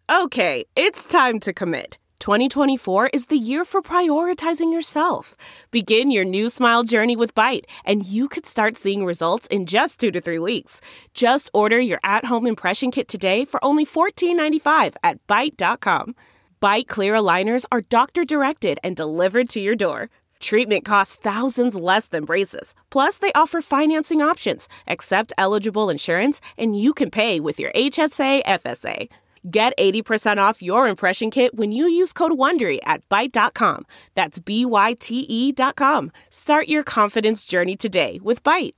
Okay, it's time to commit. 2024 is the year for prioritizing yourself. Begin your new smile journey with Byte, and you could start seeing results in just 2 to 3 weeks. Just order your at-home impression kit today for only $14.95 at Byte.com. Byte Clear aligners are doctor-directed and delivered to your door. Treatment costs thousands less than braces. Plus, they offer financing options, accept eligible insurance, and you can pay with your HSA FSA. Get 80% off your impression kit when you use code WONDERY at Byte.com. That's BYTE.com. Start your confidence journey today with Byte.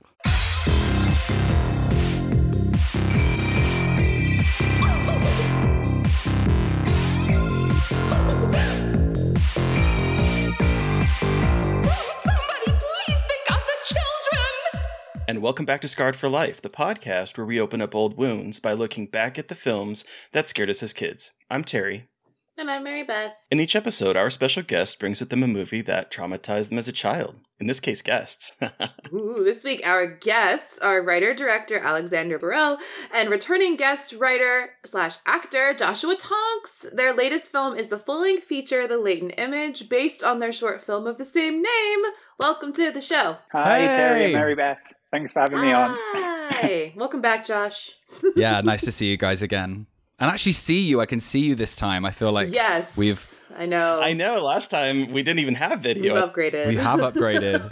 And welcome back to Scarred for Life, the podcast where we open up old wounds by looking back at the films that scared us as kids. I'm Terry. And I'm Mary Beth. In each episode, our special guest brings with them a movie that traumatized them as a child. In this case, guests. Ooh, this week our guests are writer-director Alexander Burrell and returning guest writer/actor Joshua Tonks. Their latest film is the full-length feature, The Latent Image, based on their short film of the same name. Welcome to the show. Hi, Terry and Mary Beth. Thanks for having me on. Hi. Welcome back, Josh. Yeah, nice to see you guys again. And actually see you. I can see you this time. I feel like yes, I know. I know. Last time we didn't even have video. We've upgraded. We have upgraded.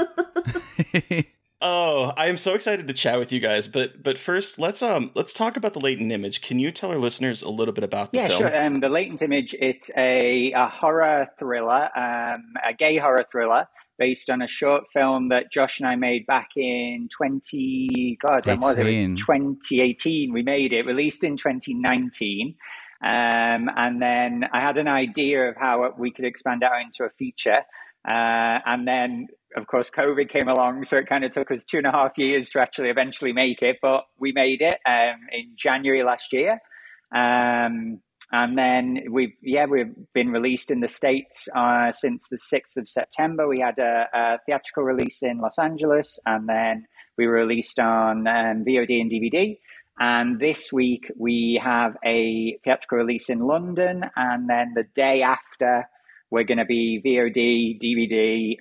Oh, I am so excited to chat with you guys. But first, let's talk about The Latent Image. Can you tell our listeners a little bit about the film? Yeah, sure. The Latent Image, it's a horror thriller, a gay horror thriller, based on a short film that Josh and I made back in 2018. We made it, released in 2019. And then I had an idea of how we could expand out into a feature. And then, of course, COVID came along. So it kind of took us 2.5 years to actually eventually make it. But we made it in January last year. And then we've been released in the States since the 6th of September. We had a theatrical release in Los Angeles, and then we were released on VOD and DVD. And this week we have a theatrical release in London, and then the day after we're going to be VOD, DVD,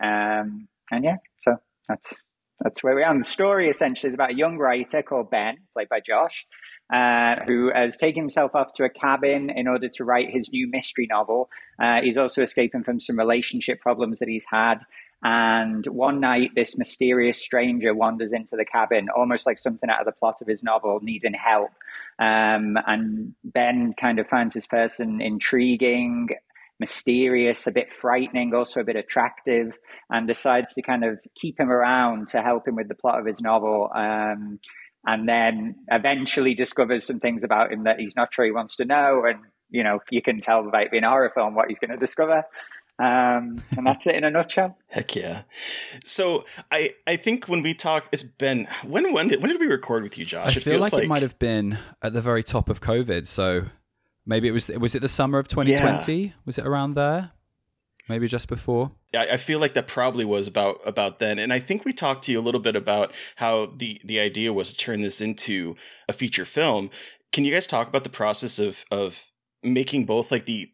so that's where we are. And the story essentially is about a young writer called Ben, played by Josh, who has taken himself off to a cabin in order to write his new mystery novel. He's also escaping from some relationship problems that he's had. And one night, this mysterious stranger wanders into the cabin, almost like something out of the plot of his novel, needing help. And Ben kind of finds this person intriguing, mysterious, a bit frightening, also a bit attractive, and decides to kind of keep him around to help him with the plot of his novel. And then eventually discovers some things about him that he's not sure he wants to know. And, you know, you can tell by it being a horror film what he's going to discover. And that's it in a nutshell. Heck yeah. So I think when we talk, it's been, when did we record with you, Josh? I feel like it might have been at the very top of COVID. So maybe was it the summer of 2020? Yeah. Was it around there? Maybe just before? Yeah, I feel like that probably was about then. And I think we talked to you a little bit about how the idea was to turn this into a feature film. Can you guys talk about the process of making both like the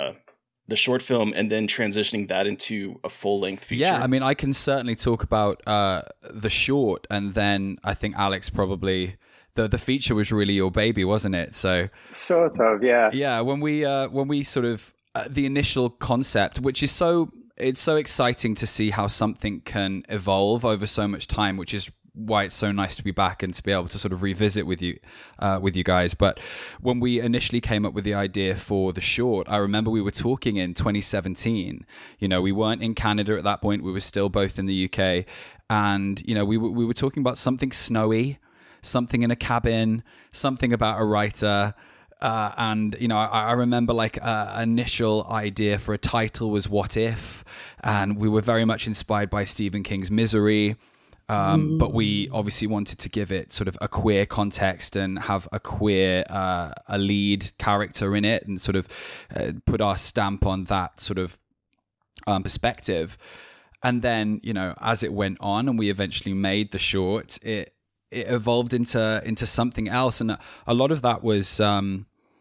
short film and then transitioning that into a full-length feature? Yeah, I mean, I can certainly talk about the short, and then I think Alex probably... The feature was really your baby, wasn't it? So sort of, yeah. Yeah, when we sort of... the initial concept, which is it's so exciting to see how something can evolve over so much time, which is why it's so nice to be back and to be able to sort of revisit with you guys. But when we initially came up with the idea for the short, I remember we were talking in 2017. You know, we weren't in Canada at that point. We were still both in the UK. And, you know, we were talking about something snowy, something in a cabin, something about a writer. And, you know, I remember like initial idea for a title was What If? And we were very much inspired by Stephen King's Misery. But we obviously wanted to give it sort of a queer context and have a queer, a lead character in it and sort of put our stamp on that sort of perspective. And then, you know, as it went on and we eventually made the short, it evolved into something else. And a lot of that was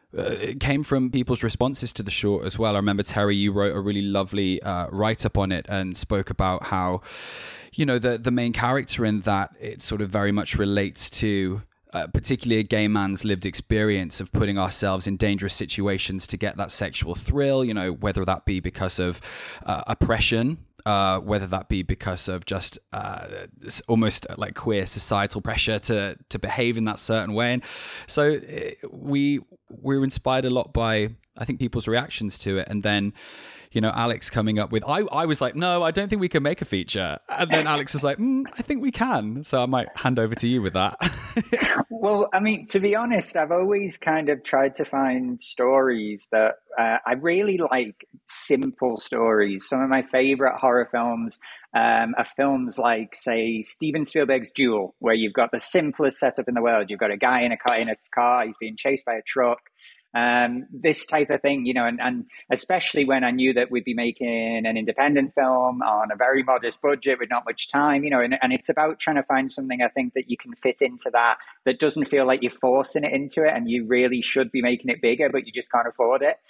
it came from people's responses to the short as well. I remember, Terry, you wrote a really lovely write-up on it and spoke about how, you know, the main character in that, it sort of very much relates to particularly a gay man's lived experience of putting ourselves in dangerous situations to get that sexual thrill, you know, whether that be because of oppression, whether that be because of just almost like queer societal pressure to behave in that certain way. And so we were inspired a lot by, I think, people's reactions to it. And then, you know, Alex coming up with, I was like, no, I don't think we can make a feature. And then Alex was like, I think we can. So I might hand over to you with that. Well, I mean, to be honest, I've always kind of tried to find stories that I really like simple stories. Some of my favorite horror films are films like, say, Steven Spielberg's Duel, where you've got the simplest setup in the world. You've got a guy in a car, he's being chased by a truck. This type of thing, you know, and especially when I knew that we'd be making an independent film on a very modest budget with not much time, you know, and it's about trying to find something, I think, that you can fit into that doesn't feel like you're forcing it into it and you really should be making it bigger, but you just can't afford it.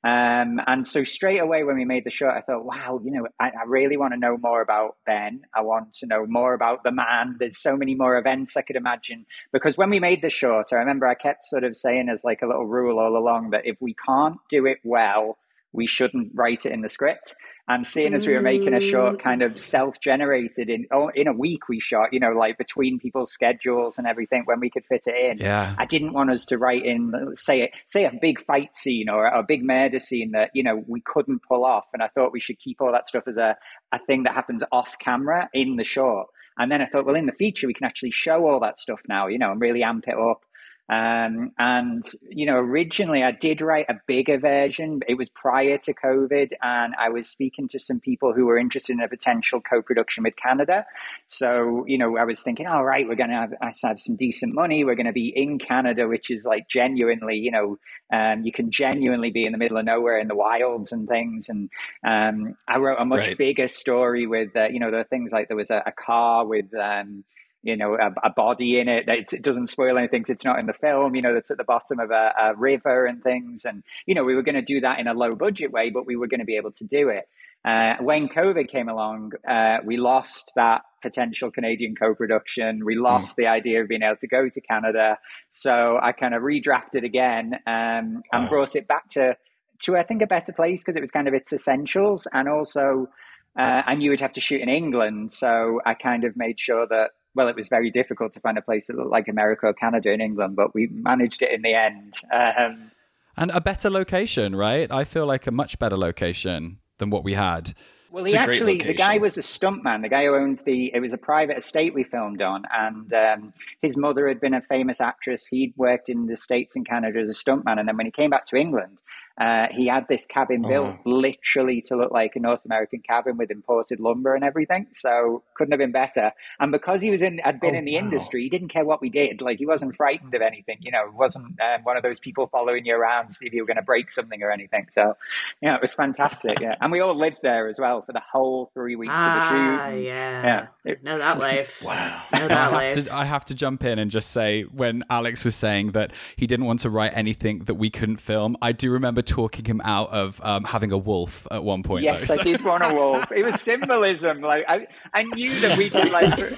And so straight away when we made the short, I thought, wow, you know, I really want to know more about Ben. I want to know more about the man. There's so many more events I could imagine. Because when we made the short, I remember I kept sort of saying as like a little rule all along that if we can't do it well, we shouldn't write it in the script. And seeing as we were making a short kind of self-generated in a week we shot, you know, like between people's schedules and everything when we could fit it in. Yeah. I didn't want us to write in, say a big fight scene or a big murder scene that, you know, we couldn't pull off. And I thought we should keep all that stuff as a thing that happens off camera in the short. And then I thought, well, in the feature, we can actually show all that stuff now, you know, and really amp it up. And, you know, originally I did write a bigger version. It was prior to COVID, and I was speaking to some people who were interested in a potential co-production with Canada. So, you know, I was thinking, all right, we're going to have some decent money. We're going to be in Canada, which is like genuinely, you know, you can genuinely be in the middle of nowhere in the wilds and things. And I wrote a much bigger story with, you know, there are things like there was a car with, you know, a body in it. It doesn't spoil anything because it's not in the film, you know, that's at the bottom of a river and things. And, you know, we were going to do that in a low budget way, but we were going to be able to do it. When COVID came along, we lost that potential Canadian co-production. We lost the idea of being able to go to Canada. So I kind of redrafted again and brought it back to, I think, a better place because it was kind of its essentials. And also, I knew we'd have to shoot in England. So I kind of made sure that, well, it was very difficult to find a place that looked like America or Canada in England, but we managed it in the end. And a better location, right? I feel like a much better location than what we had. Well, the guy was a stuntman. The guy who owns it was a private estate we filmed on. And his mother had been a famous actress. He'd worked in the States and Canada as a stuntman. And then when he came back to England, he had this cabin built literally to look like a North American cabin with imported lumber and everything. So couldn't have been better. And because he had been in the industry, he didn't care what we did. Like, he wasn't frightened of anything. You know, he wasn't one of those people following you around to see if you were going to break something or anything. So, you know, it was fantastic. Yeah. And we all lived there as well for the whole 3 weeks of the shoot. Yeah. Know that life. Wow. Know that life. I have to jump in and just say, when Alex was saying that he didn't want to write anything that we couldn't film, I do remember talking him out of having a wolf at one point. Yes, though, so. I did want a wolf. It was symbolism. Like I knew that we could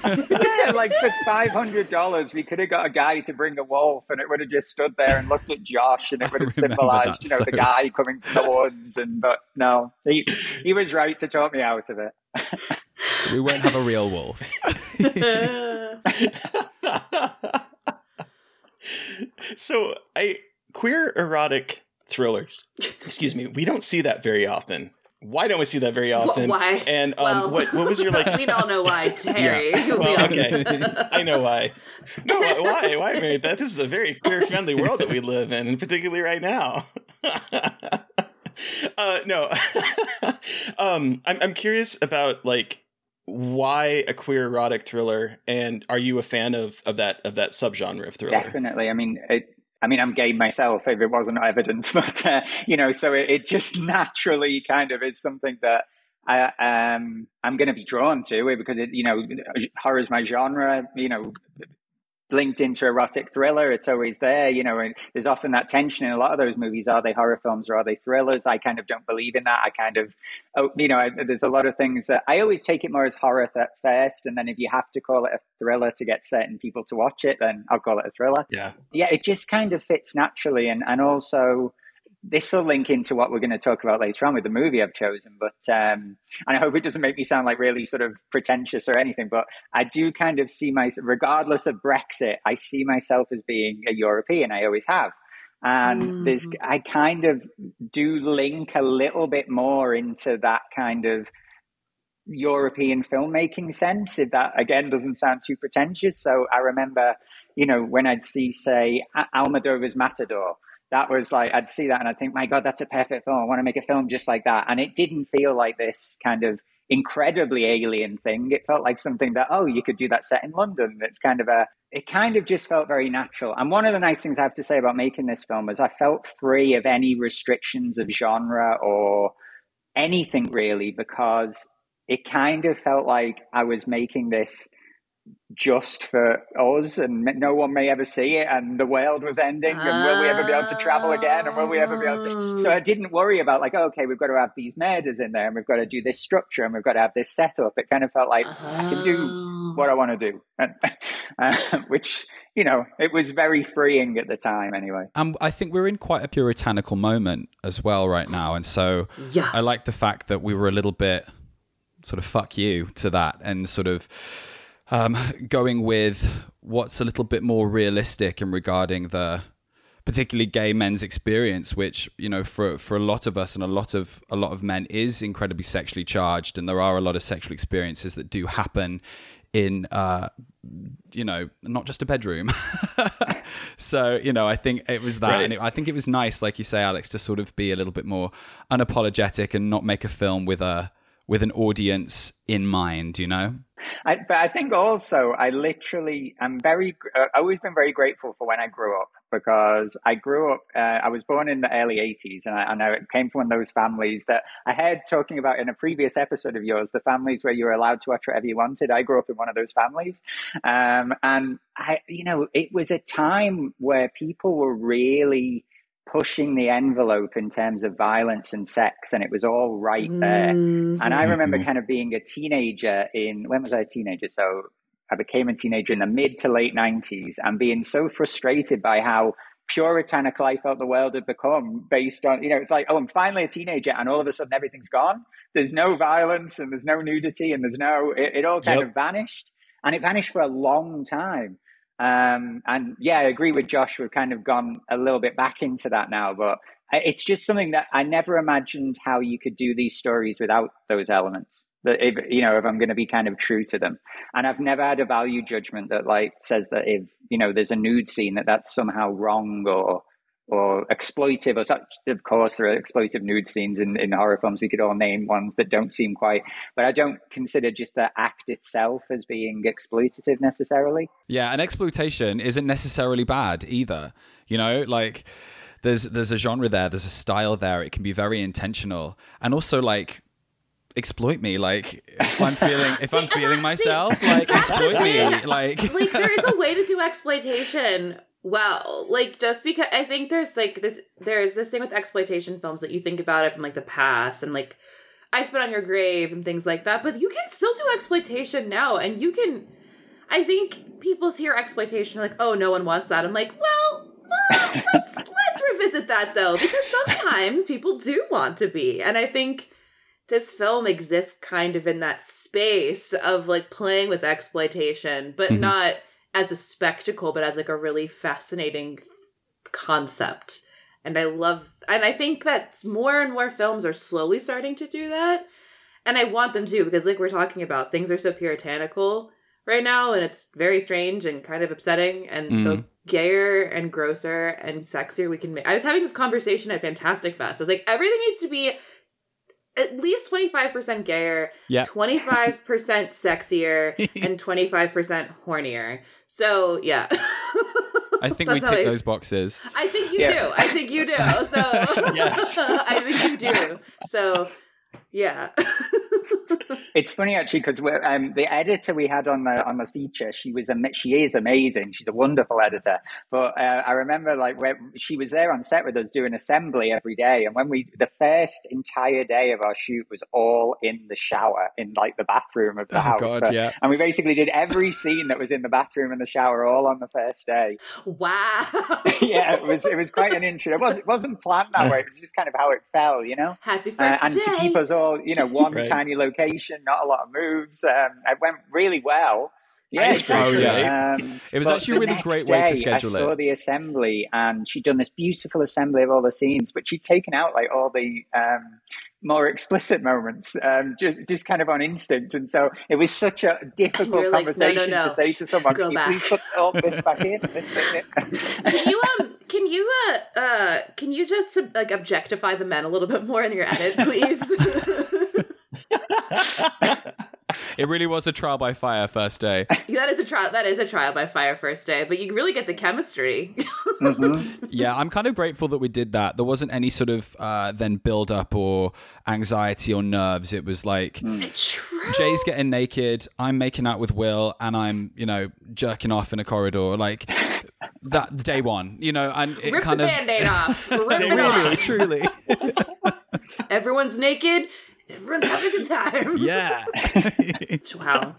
for $500 we could have got a guy to bring a wolf, and it would have just stood there and looked at Josh, and it would have symbolized, you know, the guy coming from the woods. But no, he was right to talk me out of it. We won't have a real wolf. So queer erotic thrillers, excuse me, we don't see that very often. Why don't we see that very often? Why? And what was your like? We don't know why, Terry. Yeah. Well, okay, I know why. No, why, Mary Beth? This is a very queer-friendly world that we live in, and particularly right now. No, I'm curious about like why a queer erotic thriller, and are you a fan of that subgenre of thriller? Definitely. I mean, I'm gay myself, if it wasn't evident, but, you know, so it just naturally kind of is something that I'm going to be drawn to because, horror is my genre, you know, linked into erotic thriller. It's always there, and there's often that tension in a lot of those movies. Are they horror films or are they thrillers? I kind of don't believe in that. I kind of, there's a lot of things that I always take it more as horror first. And then if you have to call it a thriller to get certain people to watch it, then I'll call it a thriller. Yeah. Yeah, it just kind of fits naturally. And also, this will link into what we're going to talk about later on with the movie I've chosen. But and I hope it doesn't make me sound like really sort of pretentious or anything, but I do kind of see myself, regardless of Brexit, I see myself as being a European. I always have. And I kind of do link a little bit more into that kind of European filmmaking sense, if that, again, doesn't sound too pretentious. So I remember, when I'd see, say, Almodovar's Matador, that was like, I'd see that and I'd think, my God, that's a perfect film. I want to make a film just like that. And it didn't feel like this kind of incredibly alien thing. It felt like something that, you could do that set in London. It kind of just felt very natural. And one of the nice things I have to say about making this film is I felt free of any restrictions of genre or anything really, because it kind of felt like I was making this just for us, and no one may ever see it, and the world was ending, and will we ever be able to travel again, and will we ever be able to... So I didn't worry about like, okay, we've got to have these murders in there, and we've got to do this structure, and we've got to have this setup. It kind of felt like I can do what I want to do, which, it was very freeing at the time anyway. I think we're in quite a puritanical moment as well right now, and so I like the fact that we were a little bit sort of fuck you to that, and sort of going with what's a little bit more realistic and regarding the particularly gay men's experience, which, for a lot of us and a lot of men is incredibly sexually charged. And there are a lot of sexual experiences that do happen in, not just a bedroom. So, I think it was that. Right. And I think it was nice, like you say, Alex, to sort of be a little bit more unapologetic and not make a film with an audience in mind, But I think also I've always been very grateful for when I grew up, because I grew up, I was born in the early 80s, and I came from one of those families that I heard talking about in a previous episode of yours, the families where you were allowed to watch whatever you wanted. I grew up in one of those families. And it was a time where people were really pushing the envelope in terms of violence and sex, and it was all right there. And I remember kind of being a teenager when was I a teenager? So I became a teenager in the mid to late 90s, and being so frustrated by how puritanical I felt the world had become based on, it's like, I'm finally a teenager, and all of a sudden everything's gone. There's no violence, and there's no nudity, and it all kind of vanished, and it vanished for a long time. And yeah, I agree with Josh. We've kind of gone a little bit back into that now, but it's just something that I never imagined how you could do these stories without those elements. That if I'm going to be kind of true to them, and I've never had a value judgment that like says that if there's a nude scene that's somehow wrong or exploitive or such. Of course, there are exploitive nude scenes in horror films. We could all name ones that don't seem quite, but I don't consider just the act itself as being exploitative necessarily. Yeah, and exploitation isn't necessarily bad either. Like there's a genre there, there's a style there. It can be very intentional, and also like exploit me. Like if I'm feeling myself, like exploit me. Like there is a way to do exploitation. Well, like, just because I think there's this thing with exploitation films that you think about it from like the past, and like I Spit on Your Grave and things like that, but you can still do exploitation now, and I think people hear exploitation like, oh, no one wants that. I'm like, well, let's revisit that though, because sometimes people do want to be, and I think this film exists kind of in that space of like playing with exploitation, but not as a spectacle, but as like a really fascinating concept. And I think that more and more films are slowly starting to do that. And I want them to, because like we're talking about, things are so puritanical right now, and it's very strange and kind of upsetting. And the gayer and grosser and sexier we can make. I was having this conversation at Fantastic Fest. I was like, everything needs to be at least 25% gayer, 25% sexier, and 25% hornier. So, yeah. I think we tick those boxes. I think you do. I think you do. So, yes. I think you do. So, yeah. It's funny actually because the editor we had on the feature, she is amazing. She's a wonderful editor. But I remember like when she was there on set with us doing assembly every day, and when the first entire day of our shoot was all in the shower in like the bathroom of the house. God, yeah. And we basically did every scene that was in the bathroom and the shower all on the first day. Wow. Yeah, it was quite an intro. It wasn't planned that way. It was just kind of how it fell, you know. Happy first and day. to keep us all, one Right. tiny location, not a lot of moves. It went really well. Yeah, Nice. exactly. Oh, yeah. But It was actually a the really next great way to day, schedule I saw it. the assembly, and she'd done this beautiful assembly of all the scenes, but she'd taken out like all the more explicit moments, just kind of on instinct. And so it was such a difficult You're like, conversation no. to say to someone, Go "Can you back." please put all this back in, this bit in?" Can you just like objectify the men a little bit more in your edit, please? It really was a trial by fire first day. That is a trial by fire first day, but you really get the chemistry. Yeah, I'm kind of grateful that we did that. There wasn't any sort of then build up or anxiety or nerves. It was like True. Jay's getting naked, I'm making out with Will, and I'm, jerking off in a corridor. Like that day one, and it Rip kind the of Band-Aid off. Rip it really, off. truly. Everyone's naked. Everyone's having a good time. Yeah. Wow.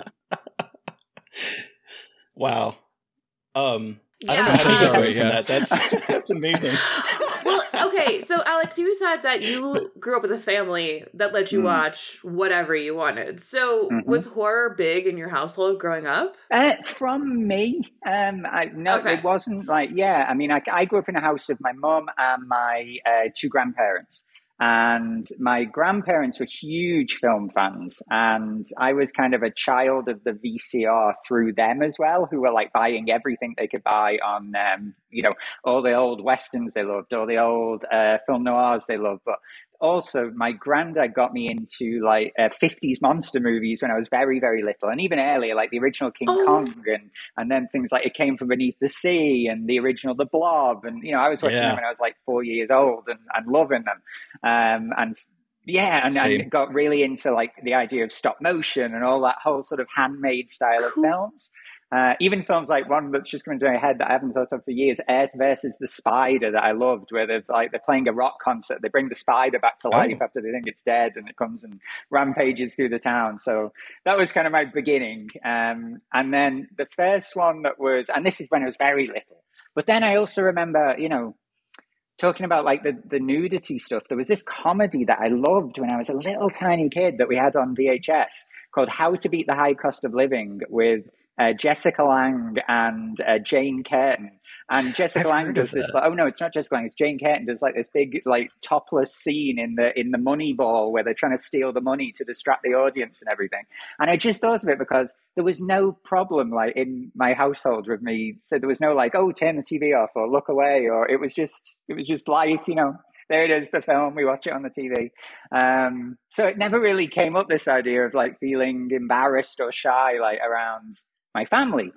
Wow. I don't know Yeah. how I'm to so take sorry, away from yeah. that. That's amazing. Well, okay, so Alex, you said that you grew up with a family that let you watch whatever you wanted. So was horror big in your household growing up? From me, Okay. it wasn't like, I mean, I grew up in a house with my mum and my two grandparents. And my grandparents were huge film fans, and I was kind of a child of the VCR through them as well, who were like buying everything they could buy on, all the old westerns they loved, all the old film noirs they loved. But also, my granddad got me into like 50s monster movies when I was very, very little, and even earlier, like the original King Kong, and then things like It Came From Beneath the Sea and the original The Blob, and I was watching them when I was like 4 years old and loving them, and got really into like the idea of stop motion and all that whole sort of handmade style of films. Even films like one that's just coming to my head that I haven't thought of for years, Earth versus the Spider, that I loved, where they're playing a rock concert. They bring the spider back to life after they think it's dead, and it comes and rampages through the town. So that was kind of my beginning. And then the first one and this is when I was very little. But then I also remember, talking about like the nudity stuff. There was this comedy that I loved when I was a little tiny kid that we had on VHS called How to Beat the High Cost of Living with Jessica Lange and Jane Curtin. And Jessica Lange does this. Oh no, it's not Jessica Lange. It's Jane Curtin does like this big like topless scene in the money ball where they're trying to steal the money to distract the audience and everything. And I just thought of it because there was no problem like in my household with me. So there was no like, oh, turn the TV off or look away, or it was just life, There it is, the film. We watch it on the TV. So it never really came up, this idea of like feeling embarrassed or shy like around my family.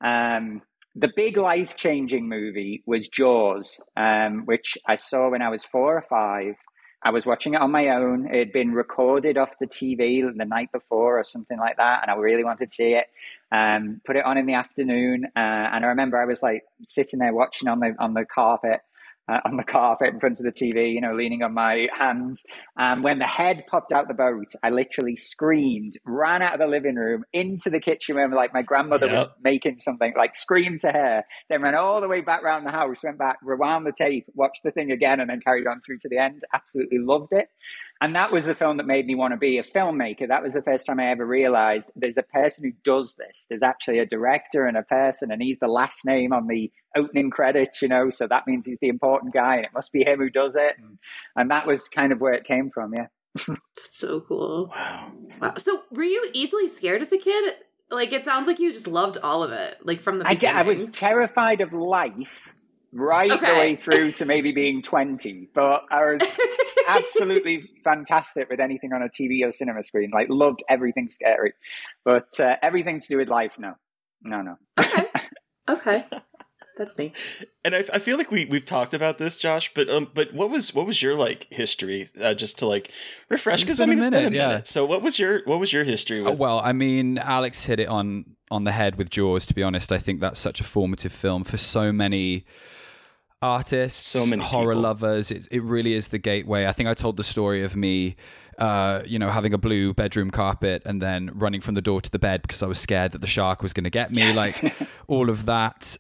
The big life-changing movie was Jaws, which I saw when I was 4 or 5. I was watching it on my own. It had been recorded off the TV the night before or something like that, and I really wanted to see it. Put it on in the afternoon, and I remember I was like sitting there watching on the carpet in front of the TV, leaning on my hands. And when the head popped out the boat, I literally screamed, ran out of the living room into the kitchen where like my grandmother was making something, like screamed to her, then ran all the way back around the house, went back, rewound the tape, watched the thing again, and then carried on through to the end. Absolutely loved it. And that was the film that made me want to be a filmmaker. That was the first time I ever realized there's a person who does this. There's actually a director and a person, and he's the last name on the opening credits, so that means he's the important guy, and it must be him who does it. And that was kind of where it came from, yeah. So cool. Wow. So were you easily scared as a kid? Like, it sounds like you just loved all of it, like from the beginning. I was terrified of life right the way through to maybe being 20, but I was absolutely fantastic with anything on a TV or cinema screen. Like, loved everything scary, but everything to do with life, no. Okay. That's me. And I feel like we've talked about this, Josh, but what was your like history, just to like refresh, because I mean it's been a minute. So what was your history with? Well, I mean, Alex hit it on the head with Jaws. To be honest, I think that's such a formative film for so many artists, so many horror people. lovers. It really is the gateway. I think I told the story of me, having a blue bedroom carpet and then running from the door to the bed because I was scared that the shark was going to get me. Yes. Like all of that,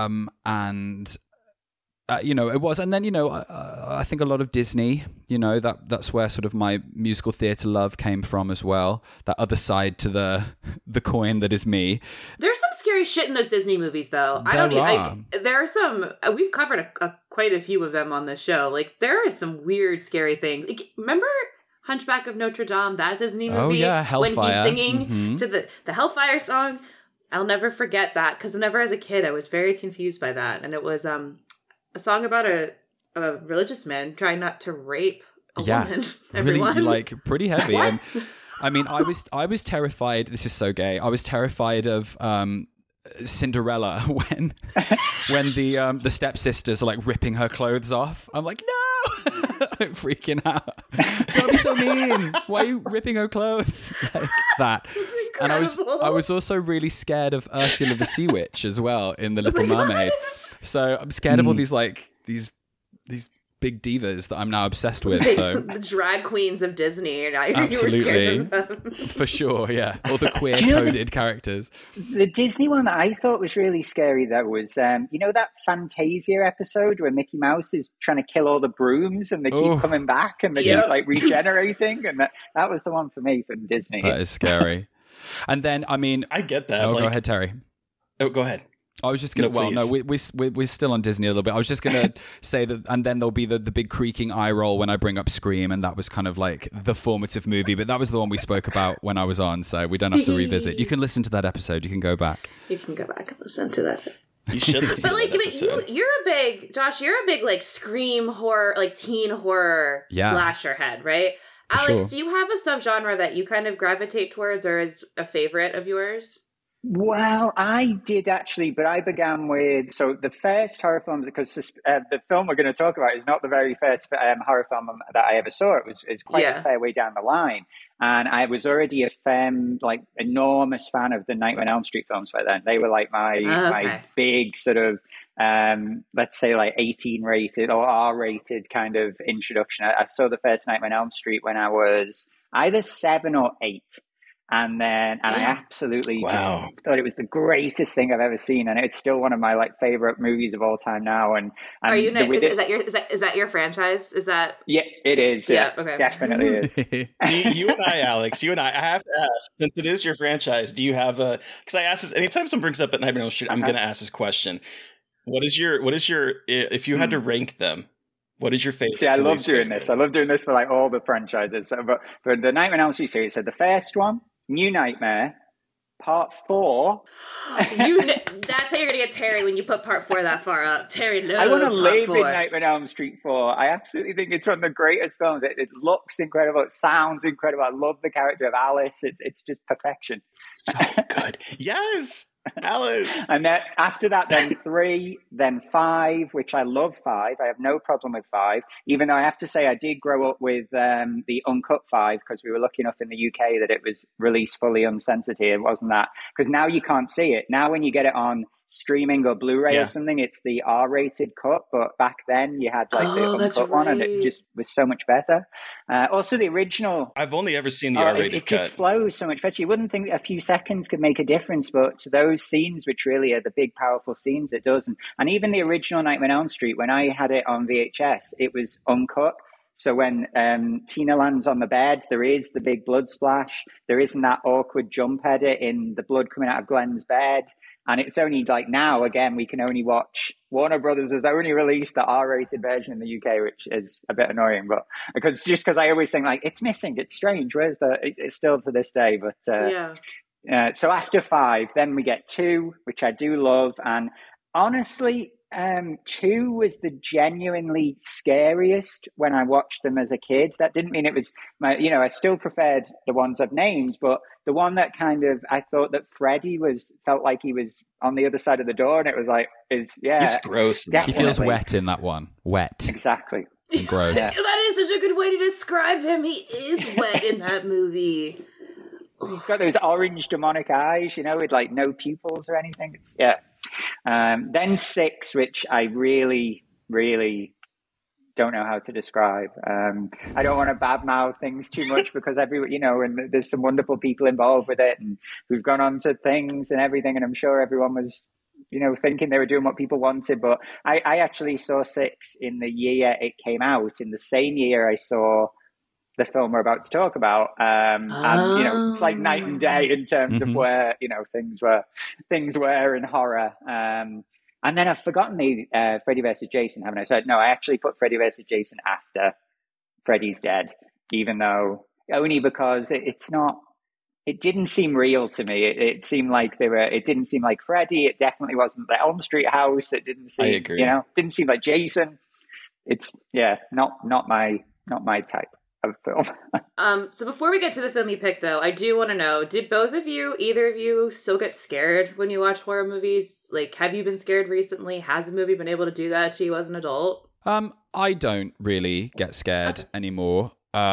it was. And then I think a lot of Disney. That's where sort of my musical theatre love came from as well. That other side to the coin that is me. There's some scary shit in those Disney movies, though. There are some. We've covered quite a few of them on the show. Like there are some weird, scary things. Like, remember Hunchback of Notre Dame? That Disney movie. Oh yeah, Hellfire. When he's singing to the Hellfire song. I'll never forget that because whenever as a kid I was very confused by that, and it was a song about a religious man trying not to rape a woman. Everyone. Really, like pretty heavy. And I mean, I was terrified. This is so gay. I was terrified of Cinderella when the stepsisters are like ripping her clothes off. I'm like, no, I'm freaking out. Don't be so mean. Why are you ripping her clothes like that? And I was also really scared of Ursula the Sea Witch as well in The Little Mermaid. So I'm scared of all these like these big divas that I'm now obsessed with. So the drag queens of Disney, and absolutely, you were scared of them. For sure, yeah, all the queer coded characters. The Disney one that I thought was really scary though was that Fantasia episode where Mickey Mouse is trying to kill all the brooms and they keep coming back and they keep like regenerating, and that was the one for me from Disney. That is scary. And then I mean, I get that. Oh, go ahead, Terry. Oh, go ahead. I was just gonna. We're still on Disney a little bit. I was just gonna say that, and then there'll be the big creaking eye roll when I bring up Scream, and that was kind of like the formative movie. But that was the one we spoke about when I was on, so we don't have to revisit. You can listen to that episode. You can go back. You can go back and listen to that. You should listen. But like, to that episode. you're a big Josh. You're a big like Scream horror, like teen horror slasher head, right? For Alex, sure. do you have a subgenre that you kind of gravitate towards, or is a favorite of yours? Well, I did actually, but I began with, so the first horror film, because the film we're going to talk about is not the very first horror film that I ever saw. It's quite a fair way down the line. And I was already a enormous fan of the Nightmare on Elm Street films by then. They were like my big sort of, let's say like 18 rated or R rated kind of introduction. I saw the first Nightmare on Elm Street when I was either 7 or 8. And I absolutely just thought it was the greatest thing I've ever seen, and it's still one of my like favorite movies of all time now. And are you? Is that your franchise? Is that? Yeah, it is. Yeah, okay. Definitely is. See, you and I, Alex, I have to ask, since it is your franchise, do you have a? Because I ask this anytime someone brings up at Nightmare on Elm Street, I'm going to ask this question: What is your? If you had to rank them? What is your favorite? See, I love doing this. I love doing this for like all the franchises. So, but for the Nightmare on Elm Street series, so the first one, New Nightmare, Part 4. That's how you're gonna get Terry when you put Part 4 that far up. Terry, no. I want to live in Nightmare on Elm Street 4. I absolutely think it's one of the greatest films. It looks incredible. It sounds incredible. I love the character of Alice. It's just perfection. So good. Yes. Alice. And then after that, then 3, then 5, which I love 5. I have no problem with 5, even though I have to say I did grow up with the uncut 5 because we were lucky enough in the UK that it was released fully uncensored here. It wasn't that, because now you can't see it. Now when you get it on streaming or Blu-ray or something, it's the R-rated cut, but back then you had like the uncut one, and it just was so much better. Also the original, I've only ever seen the R-rated it cut. just flows so much better. You wouldn't think a few seconds could make a difference, but to those scenes, which really are the big powerful scenes, it does. And even the original Nightmare on Elm Street, when I had it on VHS, it was uncut. So when Tina lands on the bed, there is the big blood splash. There isn't that awkward jump edit in the blood coming out of Glenn's bed. And it's only like now, again, we can only watch, Warner Brothers has only released the R-rated version in the UK, which is a bit annoying, but because I always think like, it's missing, it's strange. It's still to this day, but so after 5, then we get 2, which I do love. And honestly, 2 was the genuinely scariest when I watched them as a kid. That didn't mean it was I still preferred the ones I've named, but the one that kind of, I thought that Freddy felt like he was on the other side of the door, and it was like, he's gross. He feels wet in that one. Wet. Exactly. And gross. Yeah. That is such a good way to describe him. He is wet in that movie. He's got those orange demonic eyes, with like no pupils or anything. Then 6, which I really, really don't know how to describe. I don't want to badmouth things too much because and there's some wonderful people involved with it, and we've gone on to things and everything, and I'm sure everyone was, thinking they were doing what people wanted. But I actually saw 6 in the year it came out. In the same year I saw the film we're about to talk about, and it's like night and day in terms of where things were in horror. And then I've forgotten the Freddy versus Jason, haven't I? So no, I actually put Freddy versus Jason after Freddy's Dead, even though only because it didn't seem real to me. It seemed like it didn't seem like Freddy. It definitely wasn't the Elm Street house. It didn't seem, I agree. Didn't seem like Jason. It's not my type of film. So before we get to the film you picked, though, I do want to know, did either of you still get scared when you watch horror movies? Like, have you been scared recently? Has a movie been able to do that to you as an adult? I don't really get scared anymore.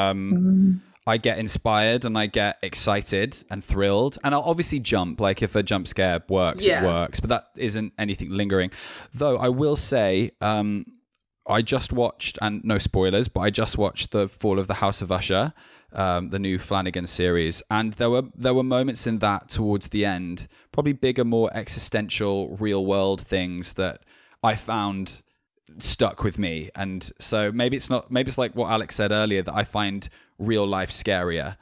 I get inspired and I get excited and thrilled, and I'll obviously jump. Like, if a jump scare works, it works, but that isn't anything lingering. Though I will say, I just watched, and no spoilers, but I just watched The Fall of the House of Usher, the new Flanagan series, and there were moments in that towards the end, probably bigger, more existential, real world things that I found stuck with me. And so maybe it's like what Alex said earlier, that I find real life scarier,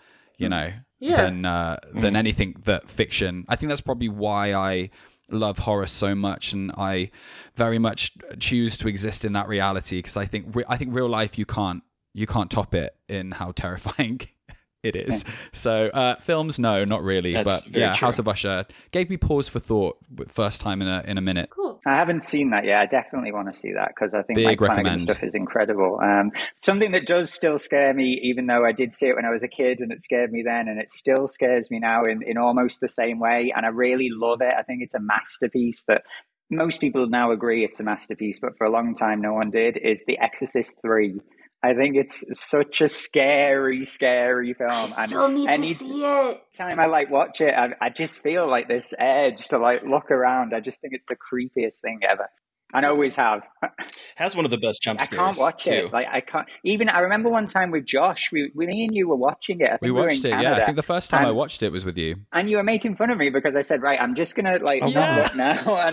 than anything that fiction. I think that's probably why I love horror so much, and I very much choose to exist in that reality, because I think real life, you can't top it in how terrifying it is. So films, no, not really. That's but yeah, true. House of Usher gave me pause for thought, first time in a minute. Cool. I haven't seen that yet. I definitely want to see that because I think Big Mike Flanagan recommend. stuff is incredible. Something that does still scare me, even though I did see it when I was a kid and it scared me then, and it still scares me now in almost the same way. And I really love it. I think it's a masterpiece that most people now agree it's a masterpiece, but for a long time no one did, is The Exorcist 3. I think it's such a scary, scary film. I still need to see it. Time I watch it, I just feel like this urge to look around. I just think it's the creepiest thing ever, and always have. Has one of the best jump I scares. can't watch too. it. I can't. Even I remember one time with Josh, me and you were watching it. I think We were watched in it, Canada, yeah. I think the first time I watched it was with you. and you were making fun of me because I said, right, I'm just gonna not look now, and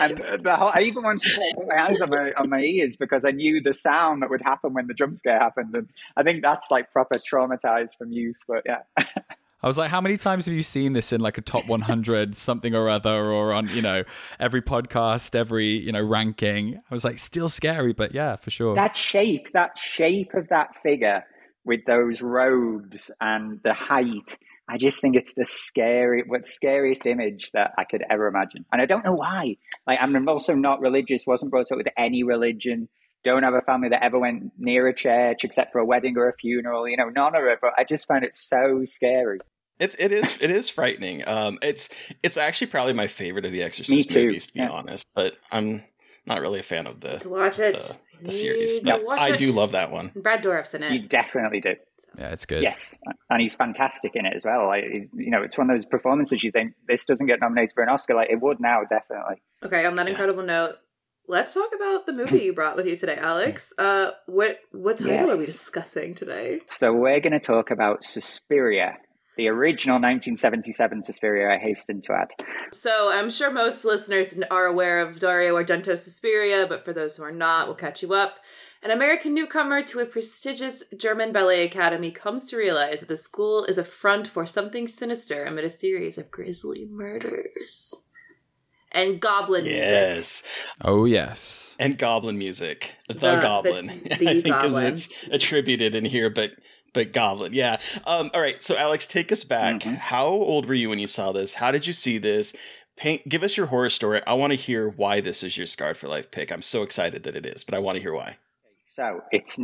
I even wanted to put my hands on my ears because I knew the sound that would happen when the jump scare happened, and I think that's proper traumatized from youth. But yeah. I was like, how many times have you seen this in a top 100 something or other, or on, every podcast, every, ranking? I was like, still scary, but yeah, for sure. That shape of that figure with those robes and the height, I just think it's the scariest image that I could ever imagine. And I don't know why. I'm also not religious, wasn't brought up with any religion. Don't have a family that ever went near a church except for a wedding or a funeral, none of it. But I just find it so scary. It is frightening. It's actually probably my favorite of the Exorcist Me too. movies, to be honest. But I'm not really a fan of the Watch it. the series. But I do love that one. Brad Dourif's in it. You definitely do. Yeah, it's good. Yes, and he's fantastic in it as well. It's one of those performances you think this doesn't get nominated for an Oscar. It would now, definitely. Okay, on that incredible note, let's talk about the movie you brought with you today, Alex. What title are we discussing today? So we're going to talk about Suspiria, the original 1977 Suspiria, I hasten to add. So I'm sure most listeners are aware of Dario Argento's Suspiria, but for those who are not, we'll catch you up. An American newcomer to a prestigious German ballet academy comes to realize that the school is a front for something sinister amid a series of grisly murders. And goblin music. Yes. Oh, yes. And goblin music. The Goblin. The I think Goblin. it's attributed in here, but Goblin. Yeah. All right. So Alex, take us back. Mm-hmm. How old were you when you saw this? How did you see this? Give us your horror story. I want to hear why this is your Scarred for Life pick. I'm so excited that it is, but I want to hear why. So it's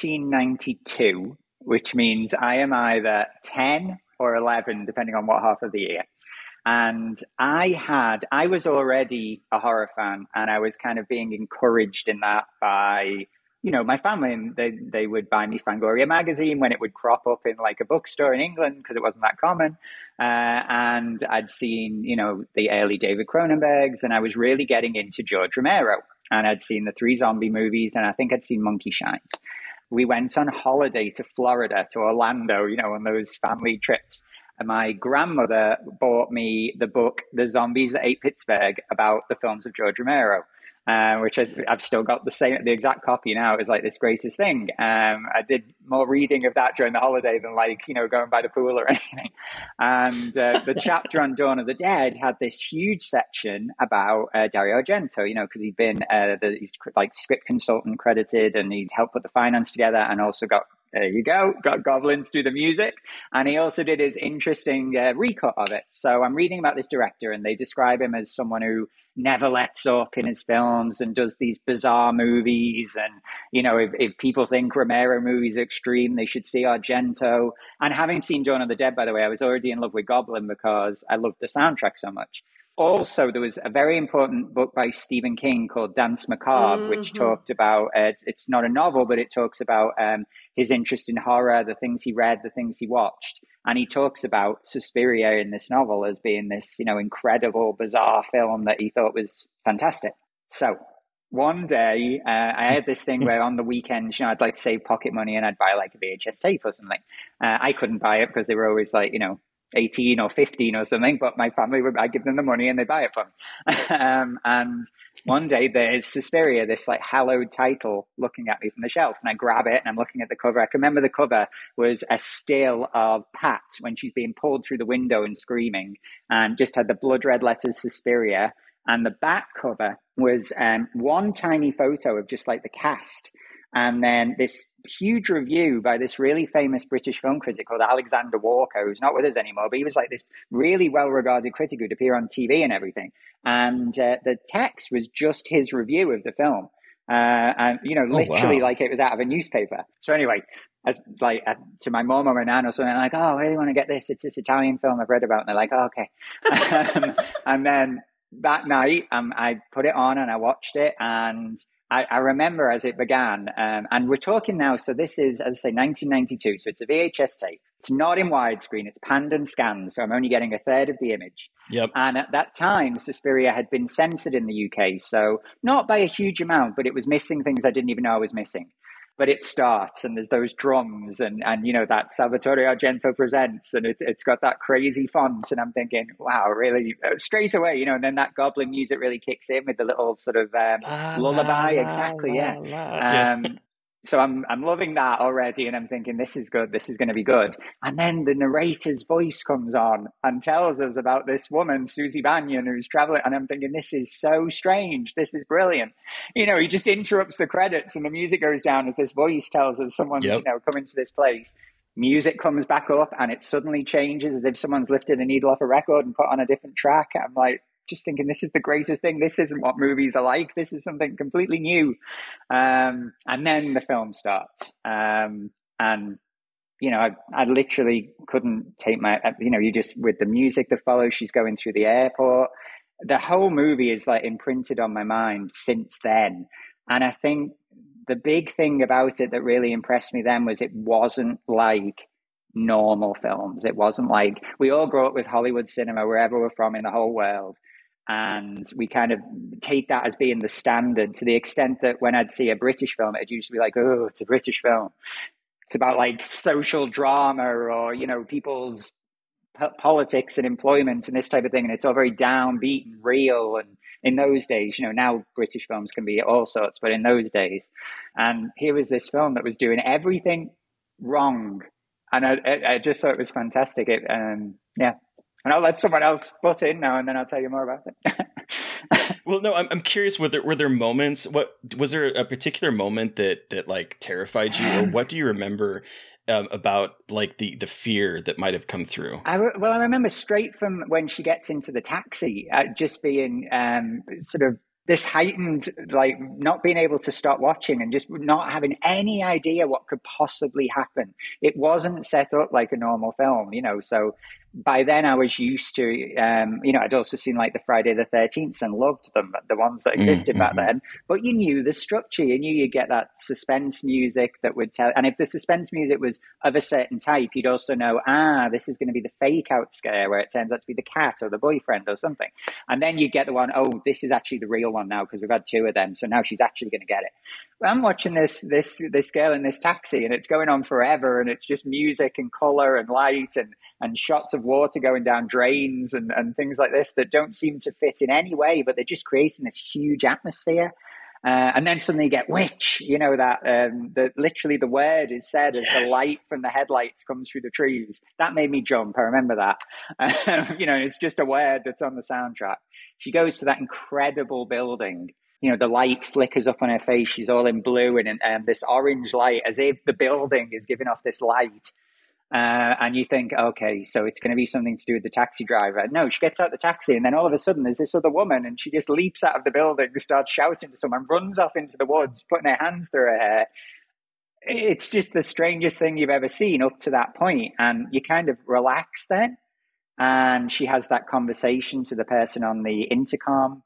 1992, which means I am either 10 or 11, depending on what half of the year. And I was already a horror fan, and I was kind of being encouraged in that by, my family. And they would buy me Fangoria magazine when it would crop up in like a bookstore in England, because it wasn't that common. And I'd seen, the early David Cronenbergs, and I was really getting into George Romero. And I'd seen the 3 zombie movies, and I think I'd seen Monkey Shines. We went on holiday to Florida, to Orlando, on those family trips. And my grandmother bought me the book, The Zombies That Ate Pittsburgh, about the films of George Romero, which I've still got the exact copy now. It was like this greatest thing. I did more reading of that during the holiday than going by the pool or anything. And the chapter on Dawn of the Dead had this huge section about Dario Argento, because he'd been he's like script consultant credited, and he'd helped put the finance together, and also got Goblins do the music. And he also did his interesting recut of it. So I'm reading about this director, and they describe him as someone who never lets up in his films and does these bizarre movies. And, if people think Romero movies are extreme, they should see Argento. And having seen Dawn of the Dead, by the way, I was already in love with Goblin because I loved the soundtrack so much. Also, there was a very important book by Stephen King called Dance Macabre, which talked about, it's not a novel, but it talks about his interest in horror, the things he read, the things he watched. And he talks about Suspiria in this novel as being this, incredible, bizarre film that he thought was fantastic. So one day I had this thing where on the weekends, I'd like save pocket money and I'd buy like a VHS tape or something. I couldn't buy it because they were always like, 18 or 15 or something, but my family I give them the money and they buy it for me. And one day there's Suspiria, this like hallowed title, looking at me from the shelf, and I grab it and I'm looking at the cover. I can remember the cover was a still of Pat when she's being pulled through the window and screaming, and just had the blood red letters Suspiria. And the back cover was one tiny photo of just like the cast. And then this huge review by this really famous British film critic called Alexander Walker, who's not with us anymore, but he was like this really well-regarded critic who'd appear on TV and everything. And the text was just his review of the film. And, literally like it was out of a newspaper. So anyway, to my mom or my nan or something, I'm like, oh, I really want to get this. It's this Italian film I've read about. And they're like, oh, okay. And then that night, I put it on and I watched it, and I remember as it began, and we're talking now, so this is, as I say, 1992, so it's a VHS tape. It's not in widescreen, it's panned and scanned, so I'm only getting a third of the image. Yep. And at that time, Suspiria had been censored in the UK, so not by a huge amount, but it was missing things I didn't even know I was missing. But it starts, and there's those drums, and that Salvatore Argento presents, and it's got that crazy font, and I'm thinking, wow, really, straight away, and then that Goblin music really kicks in with the little sort of lullaby, exactly, yeah. So I'm loving that already, and I'm thinking, this is good, this is going to be good. And then the narrator's voice comes on and tells us about this woman, Susie Banyan, who's traveling, and I'm thinking, this is so strange, this is brilliant. He just interrupts the credits and the music goes down as this voice tells us someone's, coming to this place. Music comes back up and it suddenly changes as if someone's lifted a needle off a record and put on a different track. I'm like, just thinking, this is the greatest thing. This isn't what movies are like. This is something completely new. And then the film starts. I literally couldn't take my, you just, with the music that follows, she's going through the airport. The whole movie is like imprinted on my mind since then. And I think the big thing about it that really impressed me then was it wasn't like normal films. It wasn't like, we all grow up with Hollywood cinema wherever we're from in the whole world. And we kind of take that as being the standard, to the extent that when I'd see a British film, it'd usually be like, oh, it's a British film. It's about like social drama or, people's politics and employment and this type of thing. And it's all very downbeat and real. And in those days, now British films can be all sorts, but in those days. And here was this film that was doing everything wrong. And I just thought it was fantastic. And I'll let someone else butt in now, and then I'll tell you more about it. Well, no, I'm curious. Were there moments? Was there a particular moment that like terrified you, or what do you remember about like the fear that might have come through? I remember straight from when she gets into the taxi, just being sort of this heightened, like not being able to stop watching and just not having any idea what could possibly happen. It wasn't set up like a normal film, so by then I was used to, I'd also seen like the Friday the 13th and loved them, the ones that existed back then, but you knew the structure, you knew you'd get that suspense music that would tell, and if the suspense music was of a certain type, you'd also know, this is going to be the fake out scare where it turns out to be the cat or the boyfriend or something. And then you get the one, this is actually the real one now because we've had two of them, so now she's actually going to get it. I'm watching this girl in this taxi and it's going on forever, and it's just music and color and light and shots of water going down drains and things like this that don't seem to fit in any way, but they're just creating this huge atmosphere. And then suddenly you get witch, that literally the word is said as the light from the headlights comes through the trees. That made me jump. I remember that. It's just a word that's on the soundtrack. She goes to that incredible building. The light flickers up on her face. She's all in blue and this orange light, as if the building is giving off this light. And you think, okay, so it's going to be something to do with the taxi driver. No, she gets out the taxi and then all of a sudden there's this other woman and she just leaps out of the building, starts shouting to someone, runs off into the woods, putting her hands through her hair. It's just the strangest thing you've ever seen up to that point. And you kind of relax then. And she has that conversation to the person on the intercom.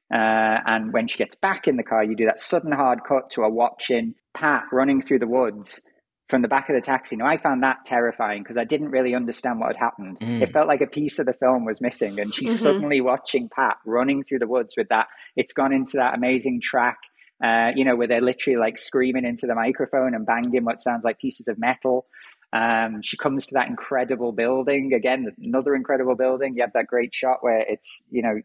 And when she gets back in the car, you do that sudden hard cut to her watching Pat running through the woods from the back of the taxi. Now, I found that terrifying because I didn't really understand what had happened. It felt like a piece of the film was missing. And she's suddenly watching Pat running through the woods with that. It's gone into that amazing track, where they're literally like screaming into the microphone and banging what sounds like pieces of metal. She comes to that incredible building. Again, another incredible building. You have that great shot where it's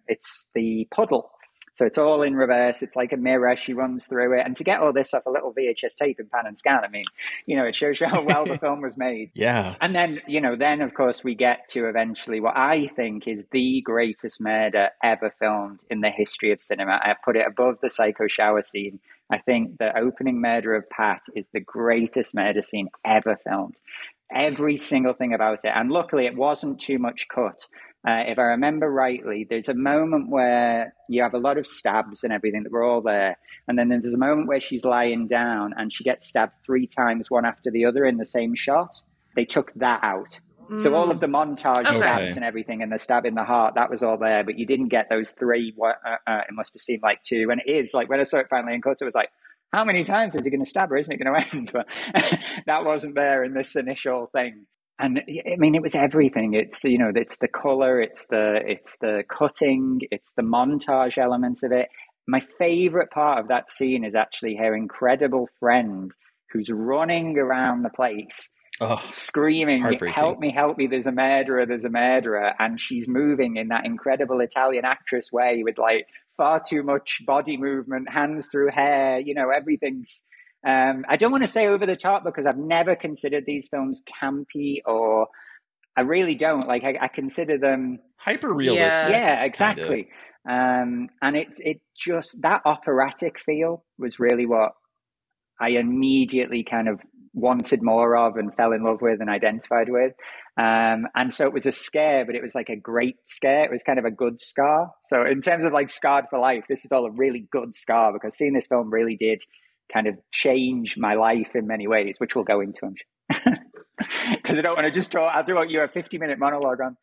the puddle. So it's all in reverse. It's like a mirror. She runs through it. And to get all this off a little VHS tape in pan and scan, it shows you how well the film was made. Yeah. And then, then of course we get to eventually what I think is the greatest murder ever filmed in the history of cinema. I put it above the Psycho shower scene. I think the opening murder of Pat is the greatest murder scene ever filmed. Every single thing about it. And luckily it wasn't too much cut. If I remember rightly, there's a moment where you have a lot of stabs and everything that were all there. And then there's a moment where she's lying down and she gets stabbed 3 times, one after the other in the same shot. They took that out. So all of the montage stabs and everything and the stab in the heart, that was all there. But you didn't get those 3. It must have seemed like 2. And it is like when I saw it finally in cut, it was like, how many times is he going to stab her? Isn't it going to end? But that wasn't there in this initial thing. And it was everything. It's it's the color, it's the cutting, it's the montage elements of it. My favorite part of that scene is actually her incredible friend who's running around the place, screaming, help me, there's a murderer. And she's moving in that incredible Italian actress way with like far too much body movement, hands through hair, everything's I don't want to say over the top because I've never considered these films campy, or I really don't. Like I consider them hyper realistic. Yeah, exactly. Kind of. And it just, that operatic feel was really what I immediately kind of wanted more of and fell in love with and identified with. And so it was a scare, but it was like a great scare. It was kind of a good scar. So in terms of like scarred for life, this is all a really good scar because seeing this film really did kind of change my life in many ways, which we'll go into, I'm sure. Because I don't want to just I'll throw you a 50-minute monologue on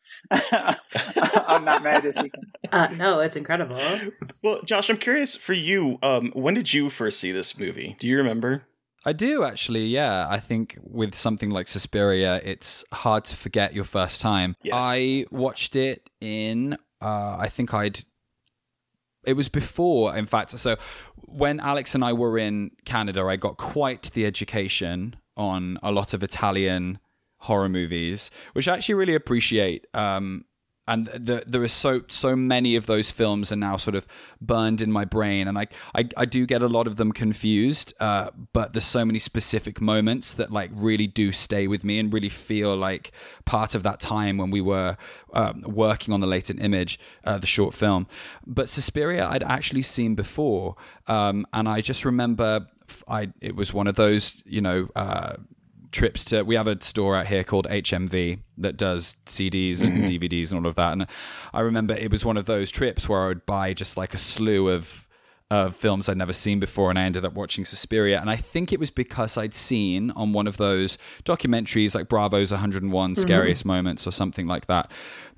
that murder sequence. No, it's incredible. Well, Josh, I'm curious for you, when did you first see this movie? Do you remember? I do, actually, yeah. I think with something like Suspiria, it's hard to forget your first time. Yes. I watched it in, it was before, in fact. So when Alex and I were in Canada, I got quite the education on a lot of Italian horror movies, which I actually really appreciate. And there are so many of those films are now sort of burned in my brain, and I do get a lot of them confused. But there's so many specific moments that like really do stay with me and really feel like part of that time when we were working on the Latent Image, the short film. But Suspiria I'd actually seen before, and I just remember it was one of those trips to, we have a store out here called HMV that does CDs and DVDs and all of that. And I remember it was one of those trips where I would buy just like a slew of films I'd never seen before, and I ended up watching Suspiria. And I think it was because I'd seen on one of those documentaries like Bravo's 101 Scariest Moments or something like that,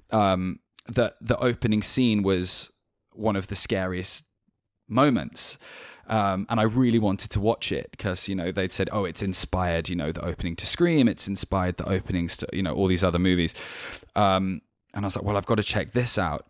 that the opening scene was one of the scariest moments. And I really wanted to watch it because, you know, they'd said, oh, it's inspired, you know, the opening to Scream, it's inspired the openings to, you know, all these other movies. And I was like, well, I've got to check this out.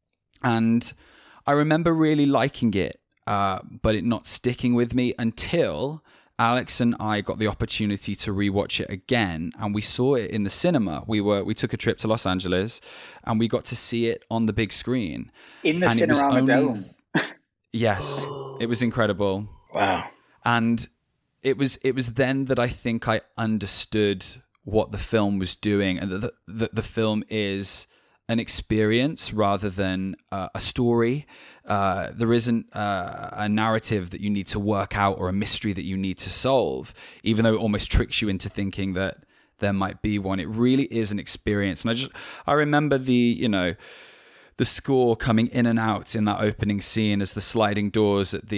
And I remember really liking it, but it not sticking with me until Alex and I got the opportunity to rewatch it again, and we saw it in the cinema. We took a trip to Los Angeles, and we got to see it on the big screen. In the Cinerama Dome. Yes, it was incredible. Wow. And it was then that I think I understood what the film was doing, and that the film is an experience rather than a story. There isn't a narrative that you need to work out or a mystery that you need to solve, even though it almost tricks you into thinking that there might be one. It really is an experience. And I remember the score coming in and out in that opening scene as the sliding doors at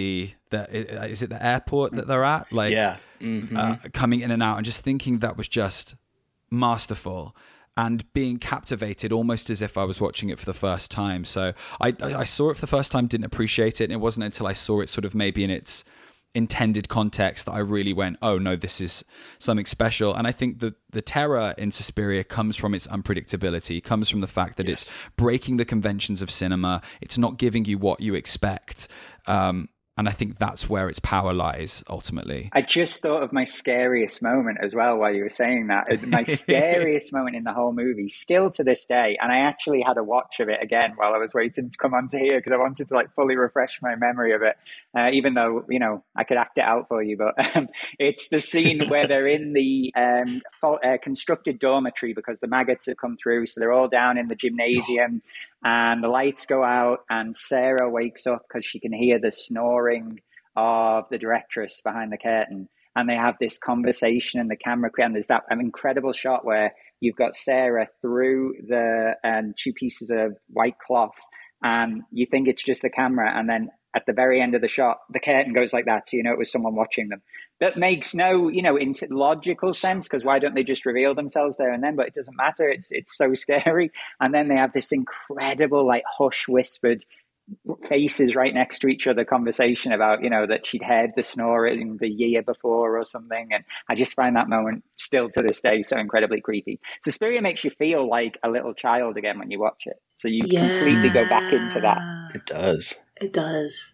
is it the airport that they're at? Like, yeah. Coming in and out, and just thinking that was just masterful. And being captivated almost as if I was watching it for the first time. So I saw it for the first time, didn't appreciate it. And it wasn't until I saw it sort of maybe in its intended context that I really went, oh no, this is something special. And I think the terror in Suspiria comes from its unpredictability, comes from the fact that it's breaking the conventions of cinema. It's not giving you what you expect. And I think that's where its power lies, ultimately. I just thought of my scariest moment as well while you were saying that. My scariest moment in the whole movie, still to this day, and I actually had a watch of it again while I was waiting to come onto here because I wanted to like fully refresh my memory of it, even though, you know, I could act it out for you. But it's the scene where they're in the constructed dormitory because the maggots have come through. So they're all down in the gymnasium. And the lights go out and Sarah wakes up because she can hear the snoring of the directress behind the curtain. And they have this conversation and the camera, and there's that incredible shot where you've got Sarah through the two pieces of white cloth and you think it's just the camera. And then at the very end of the shot, the curtain goes like that. So you know it was someone watching them. That makes no, logical sense because why don't they just reveal themselves there and then? But it doesn't matter. It's so scary. And then they have this incredible, like, hush whispered faces right next to each other conversation about, that she'd heard the snoring the year before or something. And I just find that moment still to this day so incredibly creepy. Suspiria makes you feel like a little child again when you watch it. So you completely go back into that. It does. It does.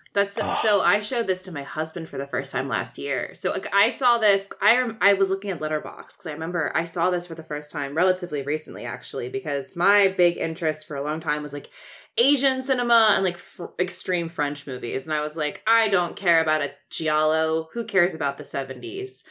So I showed this to my husband for the first time last year. So like, I saw this, I was looking at Letterboxd because I remember I saw this for the first time relatively recently, actually, because my big interest for a long time was like Asian cinema and like extreme French movies. And I was like, I don't care about a giallo. Who cares about the 70s?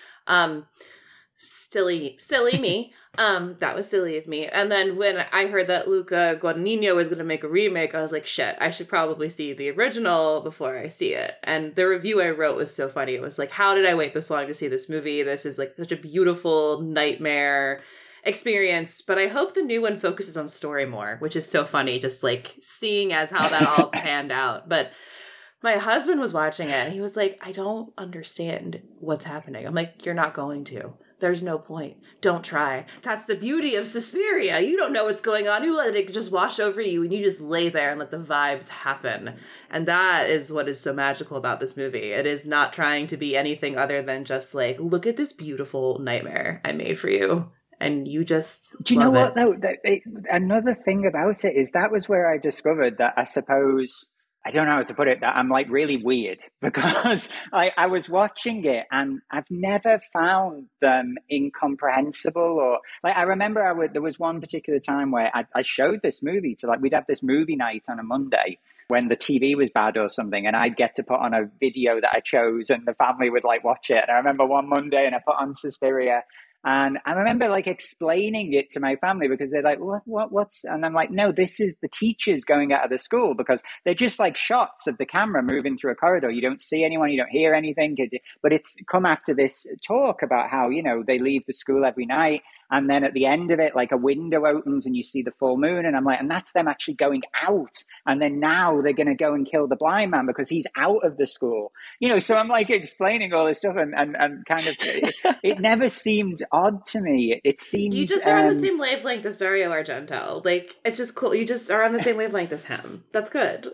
Silly me. That was silly of me. And then when I heard that Luca Guadagnino was going to make a remake, I was like, shit, I should probably see the original before I see it. And the review I wrote was so funny. It was like, how did I wait this long to see this movie? This is like such a beautiful nightmare experience. But I hope the new one focuses on story more, which is so funny, just like seeing as how that all panned out. But my husband was watching it and he was like, I don't understand what's happening. I'm like, you're not going to. There's no point. Don't try. That's the beauty of Suspiria. You don't know what's going on. You let it just wash over you and you just lay there and let the vibes happen. And that is what is so magical about this movie. It is not trying to be anything other than just like, look at this beautiful nightmare I made for you. And you just Do you know what, though? Another thing about it is that was where I discovered that I suppose... I don't know how to put it, that I'm like really weird because I was watching it and I've never found them incomprehensible or like, I remember there was one particular time where I showed this movie to like, we'd have this movie night on a Monday when the TV was bad or something and I'd get to put on a video that I chose and the family would like watch it. And I remember one Monday and I put on Suspiria And I remember like explaining it to my family because they're like, what's, and I'm like, no, this is the teachers going out of the school, because they're just like shots of the camera moving through a corridor. You don't see anyone, you don't hear anything, but it's come after this talk about how, you know, they leave the school every night. And then at the end of it, like a window opens and you see the full moon. And I'm like, and that's them actually going out. And then now they're going to go and kill the blind man because he's out of the school. You know, so I'm like explaining all this stuff and kind of, it never seemed odd to me. It seemed... You just are on the same wavelength as Dario Argento. Like, it's just cool. You just are on the same wavelength as him. That's good.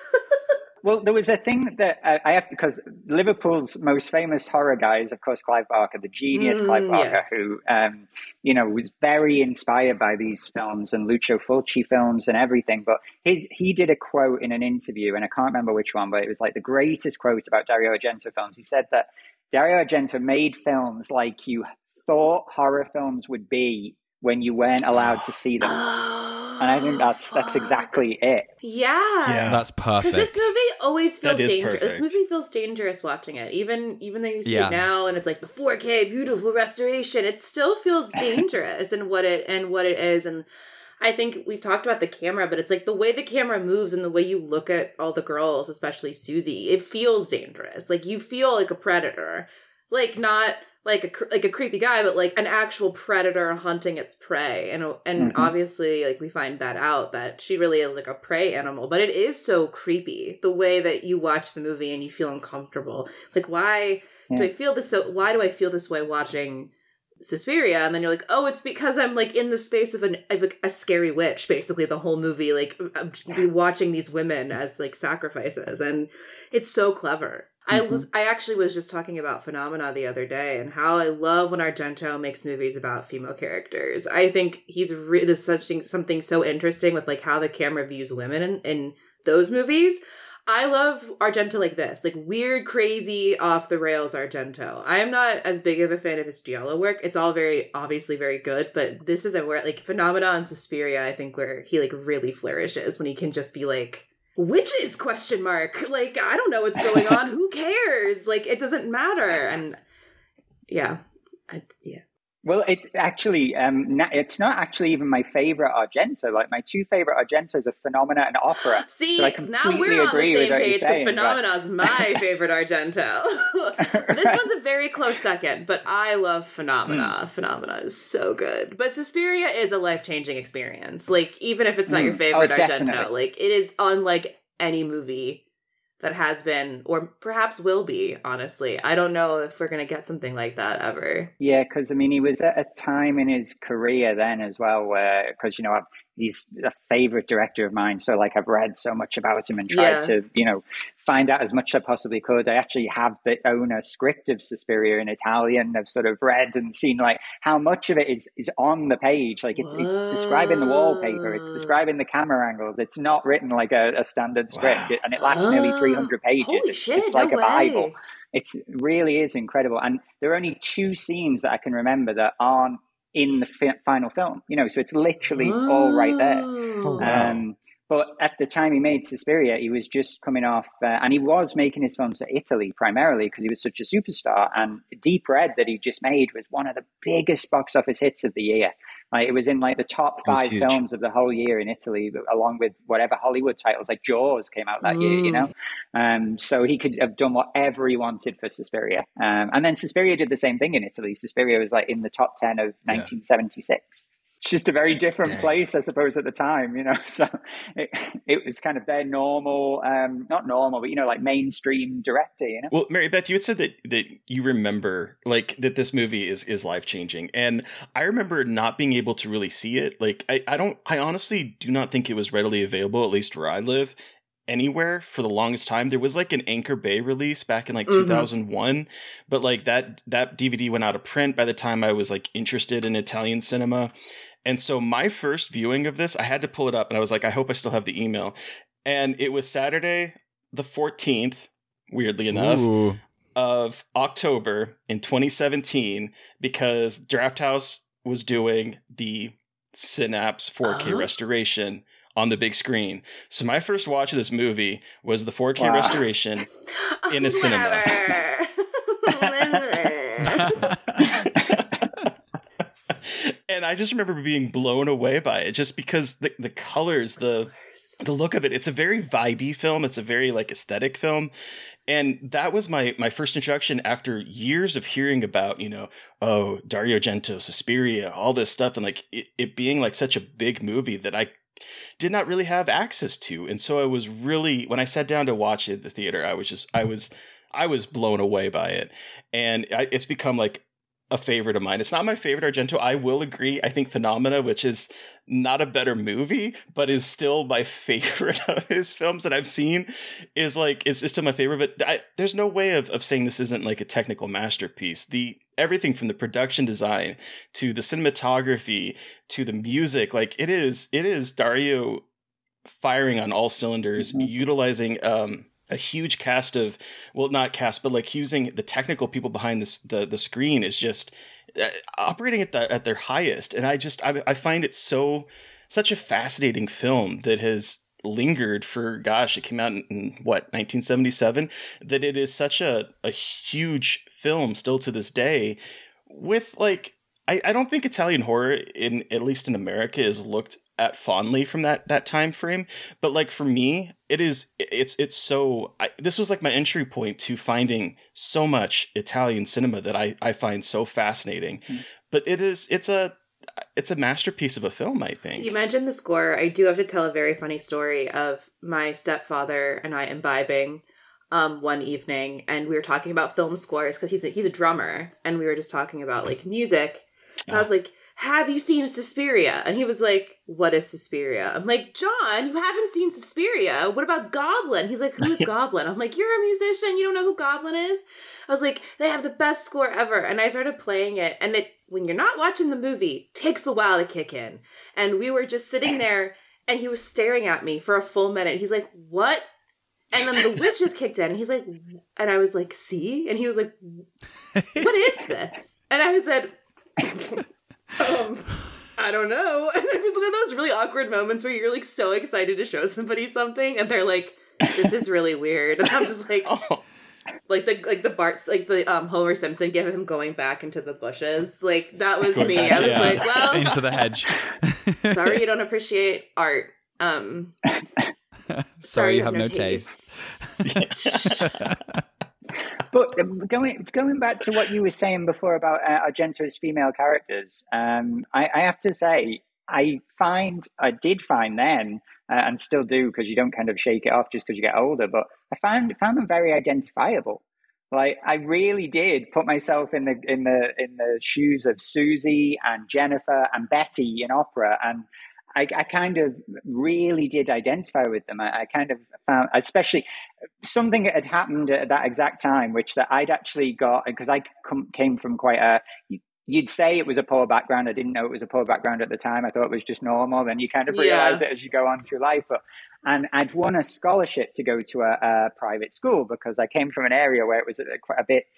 Well, there was a thing that I have to, because Liverpool's most famous horror guy is, of course, Clive Barker, the genius Clive Barker, yes. who, you know, was very inspired by these films and Lucio Fulci films and everything. But he did a quote in an interview, and I can't remember which one, but it was like the greatest quote about Dario Argento films. He said that Dario Argento made films like you thought horror films would be when you weren't allowed to see them. And I think that's exactly it. Yeah. That's perfect. Because this movie always feels dangerous. Perfect. This movie feels dangerous watching it. Even though you see it now and it's like the 4K beautiful restoration, it still feels dangerous in what it is. And I think we've talked about the camera, but it's like the way the camera moves and the way you look at all the girls, especially Susie, it feels dangerous. Like you feel like a predator. Like not like a creepy guy, but like an actual predator hunting its prey. And obviously, like we find that out that she really is like a prey animal. But it is so creepy the way that you watch the movie and you feel uncomfortable. Like why do I feel this? Why do I feel this way watching Suspiria? And then you're like, oh, it's because I'm like in the space of a scary witch. Basically, the whole movie, like watching these women as like sacrifices, and it's so clever. I actually was just talking about Phenomena the other day and how I love when Argento makes movies about female characters. I think he's written something so interesting with like how the camera views women in those movies. I love Argento like this, like weird, crazy, off the rails Argento. I'm not as big of a fan of his giallo work. It's all obviously very good, but this is where like Phenomena and Suspiria, I think, where he like really flourishes when he can just be like, witches ? Like, I don't know what's going on. Who cares? Like, it doesn't matter. And yeah. Well, it actually, it's not actually even my favorite Argento. Like, my two favorite Argentos are Phenomena and Opera. See, so I now we're on the same page because Phenomena is my favorite Argento. This one's a very close second, but I love Phenomena. Phenomena is so good. But Suspiria is a life-changing experience. Like, even if it's not your favorite Argento, like, it is unlike any movie that has been, or perhaps will be, honestly. I don't know if we're going to get something like that ever. Yeah, because, I mean, he was at a time in his career then as well where, because, you know, he's a favorite director of mine. So, like, I've read so much about him and tried to, you know, find out as much as I possibly could. I actually have own a script of Suspiria in Italian. I've sort of read and seen, like, how much of it is on the page. Like, it's describing the wallpaper. It's describing the camera angles. It's not written like a standard script. And it lasts nearly 300 pages. Holy shit, it's like no a Bible. It really is incredible. And there are only 2 scenes that I can remember that aren't in the final film, you know, so it's literally all right there. Oh, wow. But at the time he made Suspiria, he was just coming off, and he was making his films for Italy primarily because he was such a superstar. And Deep Red that he just made was one of the biggest box office hits of the year. Like, it was in like the top 5 films of the whole year in Italy, along with whatever Hollywood titles, like Jaws came out that year, you know? So he could have done whatever he wanted for Suspiria. And then Suspiria did the same thing in Italy. Suspiria was like in the top 10 of 1976. It's just a very different place, I suppose, at the time, you know. So it was kind of their normal, not normal, but, you know, like mainstream director, you know. Well, Mary Beth, you had said that you remember like that this movie is life changing, and I remember not being able to really see it. Like I honestly do not think it was readily available, at least where I live, anywhere for the longest time. There was like an Anchor Bay release back in like 2001, but like that DVD went out of print by the time I was like interested in Italian cinema. And so my first viewing of this, I had to pull it up and I was like, I hope I still have the email. And it was Saturday the 14th, weirdly enough, of October in 2017, because Drafthouse was doing the Synapse 4K restoration on the big screen. So my first watch of this movie was the 4K restoration in a cinema. And I just remember being blown away by it, just because the colors, the look of it. It's a very vibey film. It's a very like aesthetic film. And that was my first introduction after years of hearing about, oh, Dario Argento, Suspiria, all this stuff, and like it being like such a big movie that I did not really have access to. And so I was really, when I sat down to watch it at the theater, I was blown away by it. And it's become like a favorite of mine. It's not my favorite Argento. I will agree. I think Phenomena, which is not a better movie, but is still my favorite of his films that I've seen, is still my favorite. But there's no way of saying this isn't like a technical masterpiece. Everything from the production design to the cinematography to the music, like it is Dario firing on all cylinders, utilizing a huge cast of, well, not cast, but like using the technical people behind the screen is just operating at their highest. And I find it such a fascinating film that has lingered for, gosh, it came out in what, 1977, that it is such a huge film still to this day. With like, I don't think Italian horror, at least in America, is looked at fondly from that time frame, but like for me, this was like my entry point to finding so much Italian cinema that I find so fascinating. But it's a masterpiece of a film, I think. You mentioned the score. I do have to tell a very funny story of my stepfather and I imbibing one evening, and we were talking about film scores because he's a drummer, and we were just talking about like music. And I was like, have you seen Suspiria? And he was like, what is Suspiria? I'm like, John, you haven't seen Suspiria. What about Goblin? He's like, who's Goblin? I'm like, you're a musician. You don't know who Goblin is? I was like, they have the best score ever. And I started playing it. And when you're not watching the movie, takes a while to kick in. And we were just sitting there, and he was staring at me for a full minute. He's like, what? And then the witches kicked in. And he's like, and I was like, see? And he was like, what is this? And I said, I don't know. And it was one of those really awkward moments where you're like so excited to show somebody something, and they're like, "This is really weird," and I'm just like, like the Bart's like the Homer Simpson gave him going back into the bushes. Like that was me. I was like, well, into the hedge. Sorry, you don't appreciate art. Sorry, you have no taste. But going back to what you were saying before about Argento's female characters, I have to say, I did find then, and still do, because you don't kind of shake it off just because you get older, but I found them very identifiable. Like I really did put myself in the shoes of Susie and Jennifer and Betty in opera, and I kind of really did identify with them. I kind of found, especially something that had happened at that exact time, which that I'd actually got, because I came from quite you'd say it was a poor background. I didn't know it was a poor background at the time. I thought it was just normal. Then you kind of realize it as you go on through life. And I'd won a scholarship to go to a private school because I came from an area where it was quite a bit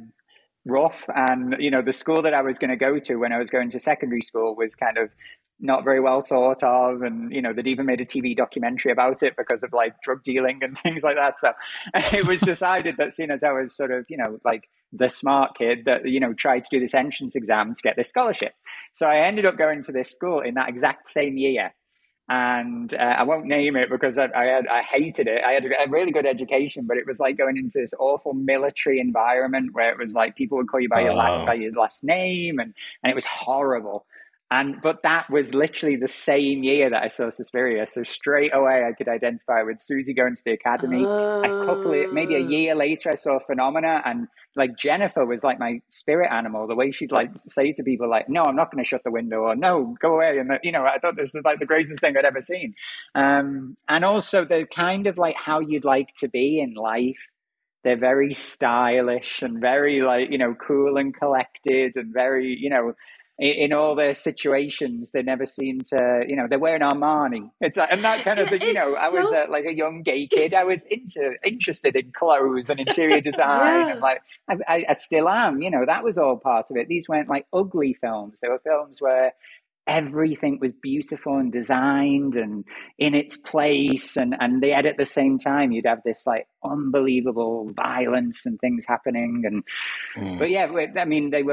rough. And, the school that I was going to go to when I was going to secondary school was kind of not very well thought of. And, they'd even made a TV documentary about it because of like drug dealing and things like that. So it was decided that seeing as I was sort of, like the smart kid that, tried to do this entrance exam to get this scholarship. So I ended up going to this school in that exact same year. And I won't name it because I hated it. I had a really good education, but it was like going into this awful military environment where it was like people would call you by your last name, and it was horrible. But that was literally the same year that I saw Suspiria. So straight away I could identify with Susie going to the academy. Maybe a year later I saw Phenomena, and like Jennifer was like my spirit animal. The way she'd like say to people like, no, I'm not going to shut the window, or no, go away. And I thought this was like the greatest thing I'd ever seen. And also the kind of like how you'd like to be in life. They're very stylish and very like, cool and collected and very, in all their situations, they never seem to, they're wearing Armani. It's like, and that kind of thing, I was like a young gay kid. I was interested in clothes and interior design, and like I still am. That was all part of it. These weren't like ugly films. They were films where everything was beautiful and designed and in its place, and yet at the same time you'd have this like unbelievable violence and things happening. And but yeah, I mean, they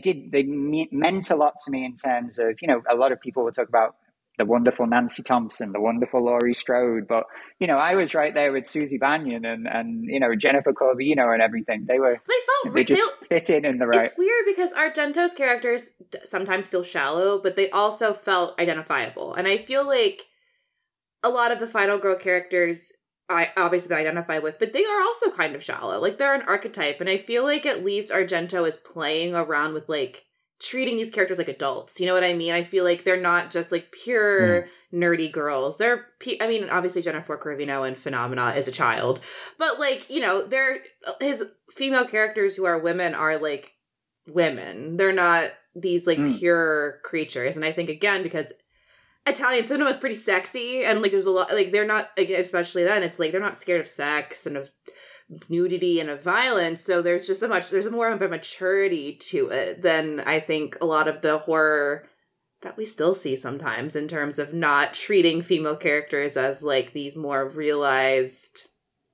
meant a lot to me in terms of, you know, a lot of people will talk about the wonderful Nancy Thompson, the wonderful Laurie Strode, but you know, I was right there with Susie Bannion and you know, Jennifer Corvino and everything. They just fit in the right. It's weird because Argento's characters sometimes feel shallow, but they also felt identifiable, and I feel like a lot of the Final Girl characters I obviously identify with, but they are also kind of shallow. Like, they're an archetype, and I feel like at least Argento is playing around with like treating these characters like adults. You know what I mean? I feel like they're not just like pure nerdy girls. They're, I mean, obviously Jennifer Corvino in Phenomena is a child, but like, you know, his female characters who are women are like women. They're not these like pure creatures. And I think, again, because Italian cinema is pretty sexy, and like there's a lot, like they're not, especially then, it's like they're not scared of sex and of nudity and of violence, so there's more of a maturity to it than I think a lot of the horror that we still see sometimes, in terms of not treating female characters as like these more realized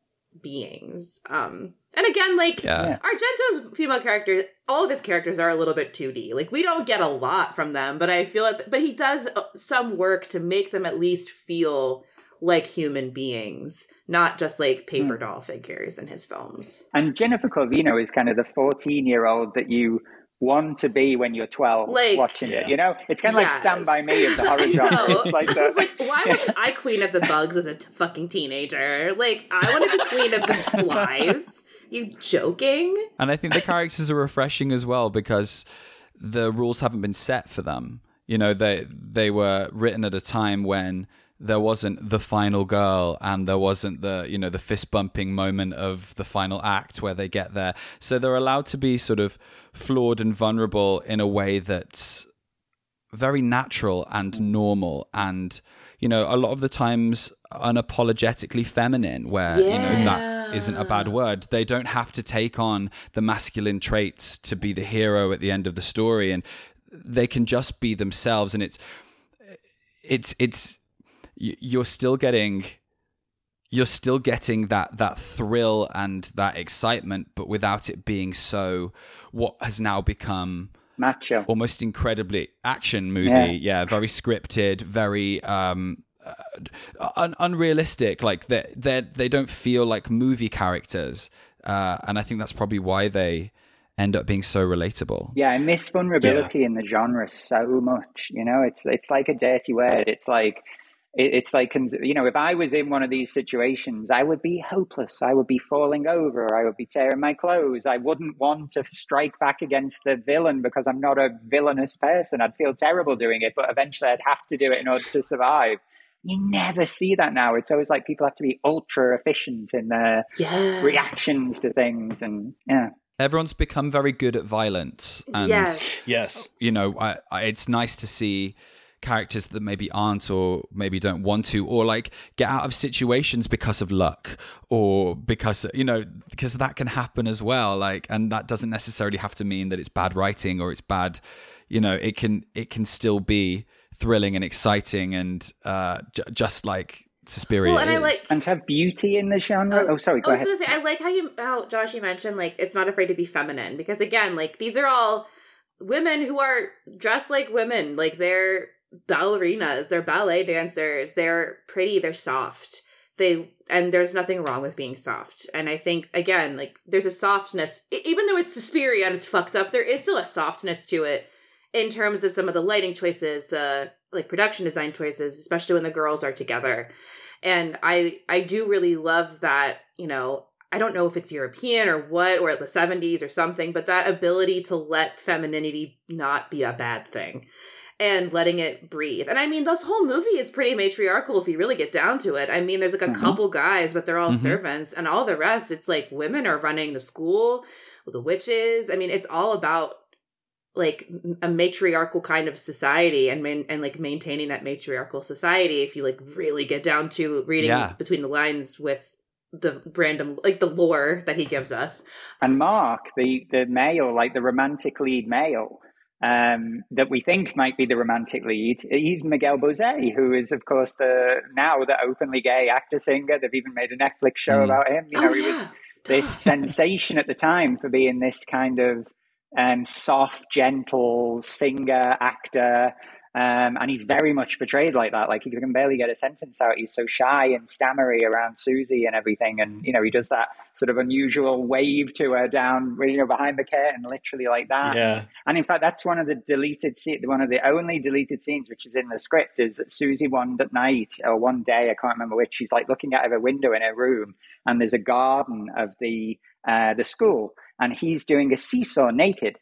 beings. And again, like Argento's female characters, all of his characters are a little bit 2D. Like, we don't get a lot from them, but I feel like, but he does some work to make them at least feel like human beings, not just like paper doll figures in his films. And Jennifer Corvino is kind of the 14-year-old that you want to be when you're 12, like, watching it. You know, it's kind of like Stand By Me of the horror genre. It's like that. Like, why wasn't I queen of the bugs as a fucking teenager? Like, I want to be queen of the flies. You joking? And I think the characters are refreshing as well because the rules haven't been set for them. You know, they were written at a time when there wasn't the final girl and there wasn't the, you know, the fist bumping moment of the final act where they get there. So they're allowed to be sort of flawed and vulnerable in a way that's very natural and normal, and, you know, a lot of the times unapologetically feminine, where, you know, that isn't a bad word. They don't have to take on the masculine traits to be the hero at the end of the story, and they can just be themselves. And it's you're still getting that thrill and that excitement, but without it being so what has now become macho, almost incredibly action movie. Yeah, very scripted, very unrealistic. Like they don't feel like movie characters, and I think that's probably why they end up being so relatable. Yeah, I miss vulnerability in the genre so much. You know, it's like a dirty word. It's like, you know, if I was in one of these situations, I would be hopeless. I would be falling over. I would be tearing my clothes. I wouldn't want to strike back against the villain because I'm not a villainous person. I'd feel terrible doing it, but eventually I'd have to do it in order to survive. You never see that now. It's always like people have to be ultra efficient in their reactions to things. And everyone's become very good at violence. And, yes. You know, it's nice to see characters that maybe aren't, or maybe don't want to, or like get out of situations because of luck, or because, you know, because that can happen as well. Like, and that doesn't necessarily have to mean that it's bad writing or it's bad, you know, it can still be thrilling and exciting and just like Suspiria is. And to have beauty in the genre. Sorry, go ahead. I was gonna say, I like how Josh, you mentioned like it's not afraid to be feminine, because again, like these are all women who are dressed like women. Like, they're ballerinas, they're ballet dancers, they're pretty, they're soft, and there's nothing wrong with being soft. And I think, again, like there's a softness, even though it's Suspiria and it's fucked up, there is still a softness to it in terms of some of the lighting choices, the like production design choices, especially when the girls are together. And I do really love that, you know, I don't know if it's European or what, or the 70s or something, but that ability to let femininity not be a bad thing and letting it breathe. And I mean, this whole movie is pretty matriarchal if you really get down to it. I mean, there's like a couple guys, but they're all servants, and all the rest, it's like women are running the school, the witches. I mean, it's all about like a matriarchal kind of society and like maintaining that matriarchal society. If you like really get down to reading between the lines with the random, like the lore that he gives us. And Mark, the male, like the romantic lead male, that we think might be the romantic lead. He's Miguel Bosé, who is, of course, the openly gay actor-singer. They've even made a Netflix show about him. He was this sensation at the time for being this kind of soft, gentle singer, actor. And he's very much portrayed like that. Like, he can barely get a sentence out. He's so shy and stammery around Susie and everything. And, he does that sort of unusual wave to her down, behind the curtain, literally like that. Yeah. And in fact, that's one of the only deleted scenes, which is in the script, is Susie one night or one day, I can't remember which, she's like looking out of a window in her room, and there's a garden of the school, and he's doing a seesaw naked.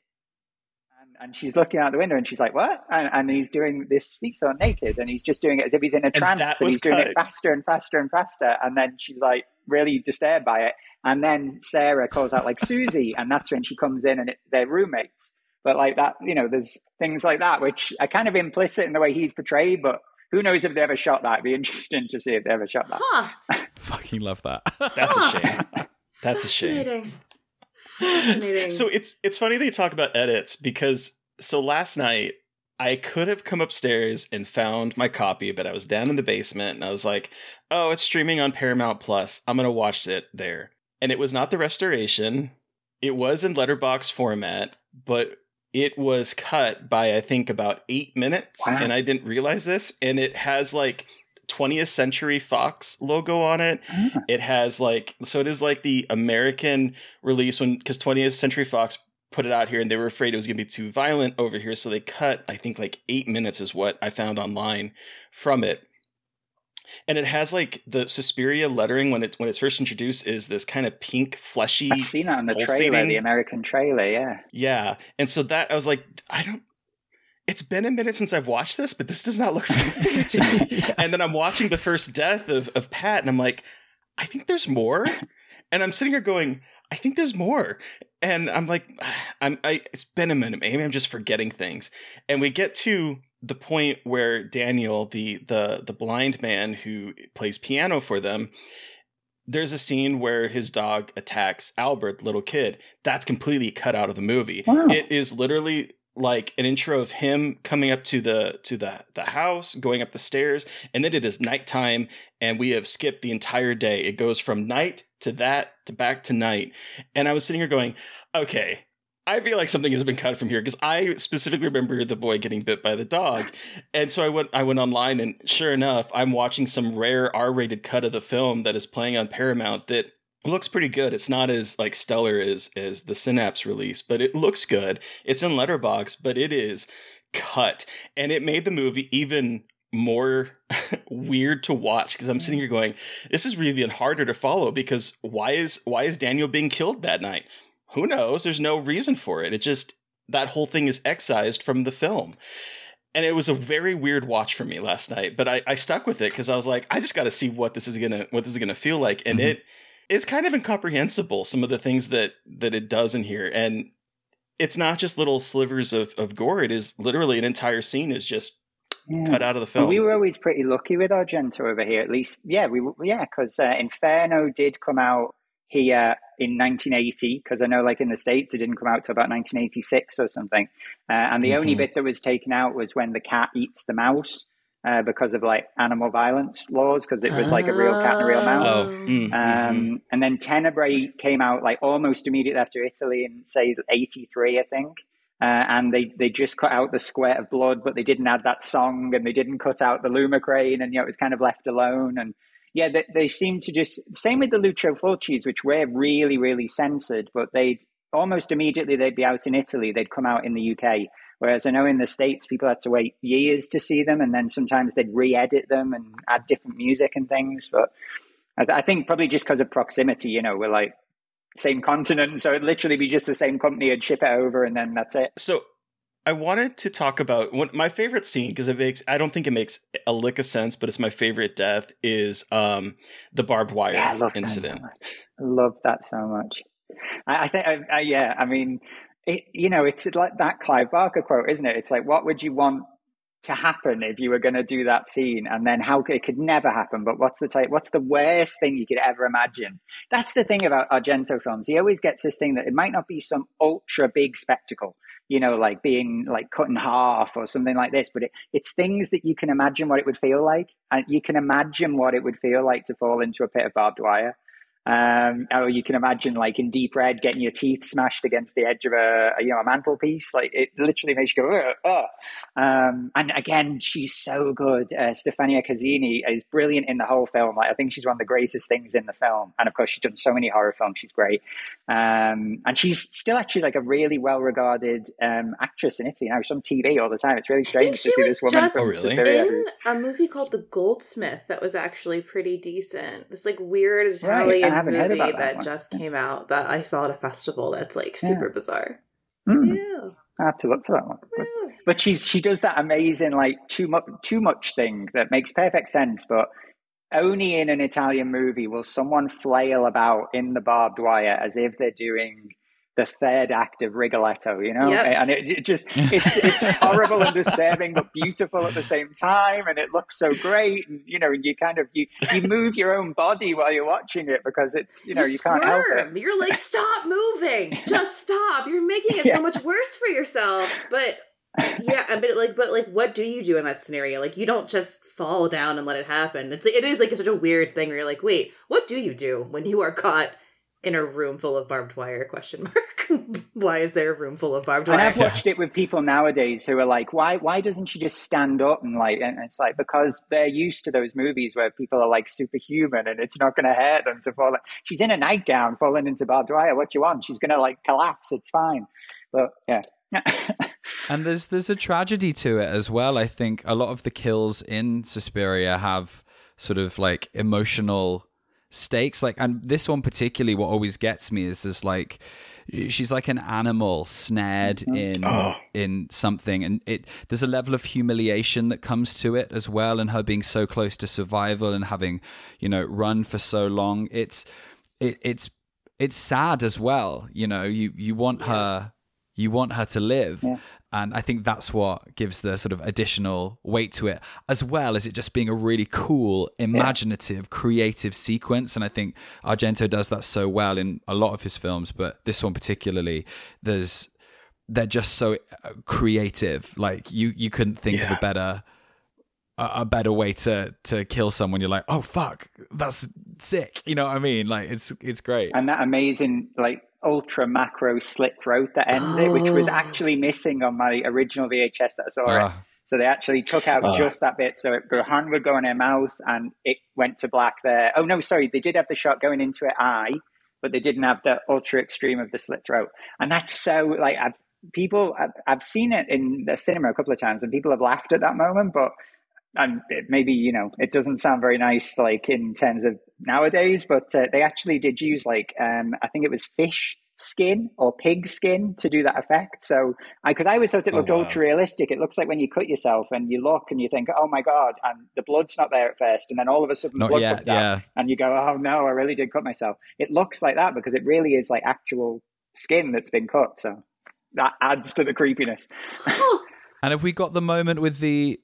And she's looking out the window and she's like, what? And he's doing this seesaw naked, and he's just doing it as if he's in a trance, and he's doing it faster and faster and faster. And then she's like really disturbed by it. And then Sarah calls out like, Susie. And that's when she comes in, and they're roommates. But like that, there's things like that, which are kind of implicit in the way he's portrayed, but who knows if they ever shot that. It'd be interesting to see if they ever shot that. Fucking love that. That's a shame. That's a shame. Fascinating. So it's funny that you talk about edits, because last night I could have come upstairs and found my copy, but I was down in the basement and I was like, oh, it's streaming on Paramount Plus. I'm going to watch it there. And it was not the restoration. It was in letterbox format, but it was cut by, I think, about 8 minutes. Wow. And I didn't realize this. And it has like 20th Century Fox logo on it. It has so it is like the American release, because 20th Century Fox put it out here and they were afraid it was going to be too violent over here. So they cut, I think, like 8 minutes is what I found online from it. And it has like the Suspiria lettering when it's first introduced is this kind of pink, fleshy. I've seen that on the trailer, the American trailer. Yeah. Yeah. And so that I was like, it's been a minute since I've watched this, but this does not look familiar to me. Yeah. And then I'm watching the first death of Pat, and I'm like, I think there's more. And I'm sitting here going, I think there's more. And I'm like, it's been a minute. Maybe I'm just forgetting things. And we get to the point where Daniel, the blind man who plays piano for them, there's a scene where his dog attacks Albert, the little kid. That's completely cut out of the movie. Wow. It is literally like an intro of him coming up to the house, going up the stairs, and then it is nighttime, and we have skipped the entire day. It goes from night to that to back to night. And I was sitting here going, okay, I feel like something has been cut from here, because I specifically remember the boy getting bit by the dog. And so I went online, and sure enough, I'm watching some rare R-rated cut of the film that is playing on Paramount that looks pretty good. It's not as like stellar as the Synapse release, but it looks good. It's in Letterboxd, but it is cut, and it made the movie even more weird to watch, because I'm sitting here going, this is really even harder to follow, because why is Daniel being killed that night? Who knows? There's no reason for it. It just, that whole thing is excised from the film. And it was a very weird watch for me last night, but I stuck with it because I was like, I just got to see what this is gonna feel like, and it's kind of incomprehensible, some of the things that it does in here. And it's not just little slivers of gore. It is literally an entire scene is just cut out of the film. Well, we were always pretty lucky with Argento over here, at least. Yeah, because Inferno did come out here in 1980, because I know like in the States it didn't come out till about 1986 or something. And the only bit that was taken out was when the cat eats the mouse. Because of like animal violence laws, because it was like a real cat and a real mouse. And then Tenebrae came out like almost immediately after Italy in say 83, I think. And they just cut out the squirt of blood, but they didn't add that song, and they didn't cut out the Lumacrane, and it was kind of left alone. And yeah, they seem to just, same with the Lucio Fulcis, which were really, really censored, but they'd almost immediately they'd be out in Italy, they'd come out in the UK. Whereas I know in the States, people had to wait years to see them, and then sometimes they'd re-edit them and add different music and things. But I think probably just because of proximity, we're like same continent, so it'd literally be just the same company would ship it over, and then that's it. So I wanted to talk about my favorite scene, because I don't think it makes a lick of sense, but it's my favorite death, is the barbed wire incident. I love that so much. I think, I mean, it's like that Clive Barker quote, isn't it? It's like, what would you want to happen if you were going to do that scene? And then how it could never happen, but what's the worst thing you could ever imagine? That's the thing about Argento films. He always gets this thing that it might not be some ultra big spectacle, like being like cut in half or something like this. But it's things that you can imagine what it would feel like. And you can imagine what it would feel like to fall into a pit of barbed wire. Or you can imagine, like in Deep Red, getting your teeth smashed against the edge of a mantelpiece. Like, it literally makes you go, ugh. And again, she's so good. Stefania Cazzini is brilliant in the whole film. Like, I think she's one of the greatest things in the film. And of course, she's done so many horror films. She's great. And she's still actually like a really well-regarded actress in Italy. She's on TV all the time. It's really strange to see this woman from Suspiria. In a movie called The Goldsmith that was actually pretty decent. This like weird Italian movie that just came out that I saw at a festival that's like super bizarre. Yeah. I have to look for that one. But she does that amazing like too much thing that makes perfect sense, but only in an Italian movie will someone flail about in the barbed wire as if they're doing the third act of Rigoletto, Yep. And it's horrible and disturbing, but beautiful at the same time. And it looks so great. And, you move your own body while you're watching it because it's, you can't help it. You're like, stop moving, just stop. You're making it so much worse for yourself. But but what do you do in that scenario? Like, you don't just fall down and let it happen. It is like such a weird thing where you're like, wait, what do you do when you are caught in a room full of barbed wire? ? Why is there a room full of barbed wire? And I've watched it with people nowadays who are like, why doesn't she just stand up and it's like, because they're used to those movies where people are like superhuman and it's not going to hurt them to fall. She's in a nightgown falling into barbed wire. What do you want? She's going to like collapse. It's fine. But yeah. And there's a tragedy to it as well. I think a lot of the kills in Suspiria have sort of like emotional stakes, like, and this one particularly, what always gets me is this, like, she's like an animal snared in something, and there's a level of humiliation that comes to it as well, and her being so close to survival and having run for so long. It's sad as well. You want her to live. Yeah. And I think that's what gives the sort of additional weight to it, as well as it just being a really cool, imaginative, creative sequence. And I think Argento does that so well in a lot of his films, but this one particularly, they're just so creative. Like you couldn't think of a better way to kill someone. You're like, oh fuck, that's sick. You know what I mean? Like it's great. And that amazing like ultra macro slit throat that ends it, which was actually missing on my original VHS that I saw it. So they actually took out just that bit. So her hand would go in her mouth and it went to black there. Oh no, sorry. They did have the shot going into her eye, but they didn't have the ultra extreme of the slit throat. And that's so like, I've seen it in the cinema a couple of times and people have laughed at that moment, but maybe, it doesn't sound very nice, like in terms of nowadays, but they actually did use like, I think it was fish skin or pig skin to do that effect. So I always thought it looked ultra realistic. It looks like when you cut yourself and you look and you think, oh my God, and the blood's not there at first. And then all of a sudden blood comes out and you go, oh no, I really did cut myself. It looks like that because it really is like actual skin that's been cut. So that adds to the creepiness. And have we got the moment with the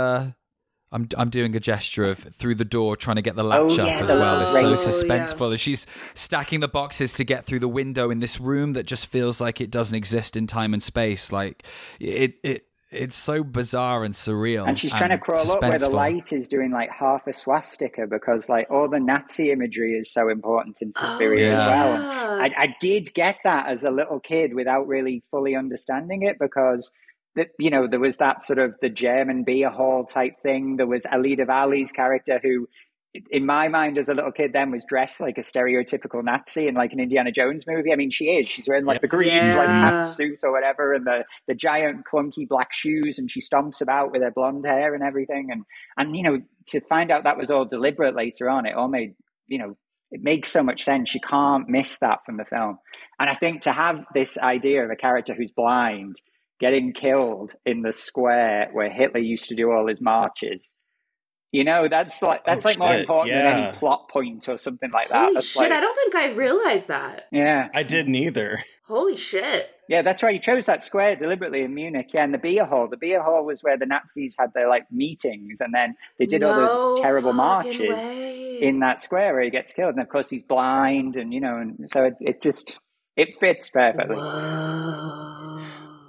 I'm doing a gesture of through the door trying to get the latch up as well. It's so suspenseful as she's stacking the boxes to get through the window in this room that just feels like it doesn't exist in time and space. Like it's so bizarre and surreal. And she's trying to crawl up where the light is doing like half a swastika because like all the Nazi imagery is so important in Suspiria as well. I did get that as a little kid without really fully understanding it because there was that sort of the German beer hall type thing. There was Alida Valli's character who, in my mind as a little kid then, was dressed like a stereotypical Nazi in like an Indiana Jones movie. I mean, she is. She's wearing like the green like hat suit or whatever and the giant clunky black shoes, and she stomps about with her blonde hair and everything. And to find out that was all deliberate later on, it all made, it makes so much sense. You can't miss that from the film. And I think to have this idea of a character who's blind getting killed in the square where Hitler used to do all his marches, that's like more important than any plot point or something like that. Holy shit, I don't think I realized that. Yeah. I didn't either. Holy shit. Yeah, that's right. You chose that square deliberately in Munich. Yeah, and the beer hall. The beer hall was where the Nazis had their like meetings, and then they did all those terrible marches in that square where he gets killed. And of course he's blind, and and so it fits perfectly. Whoa.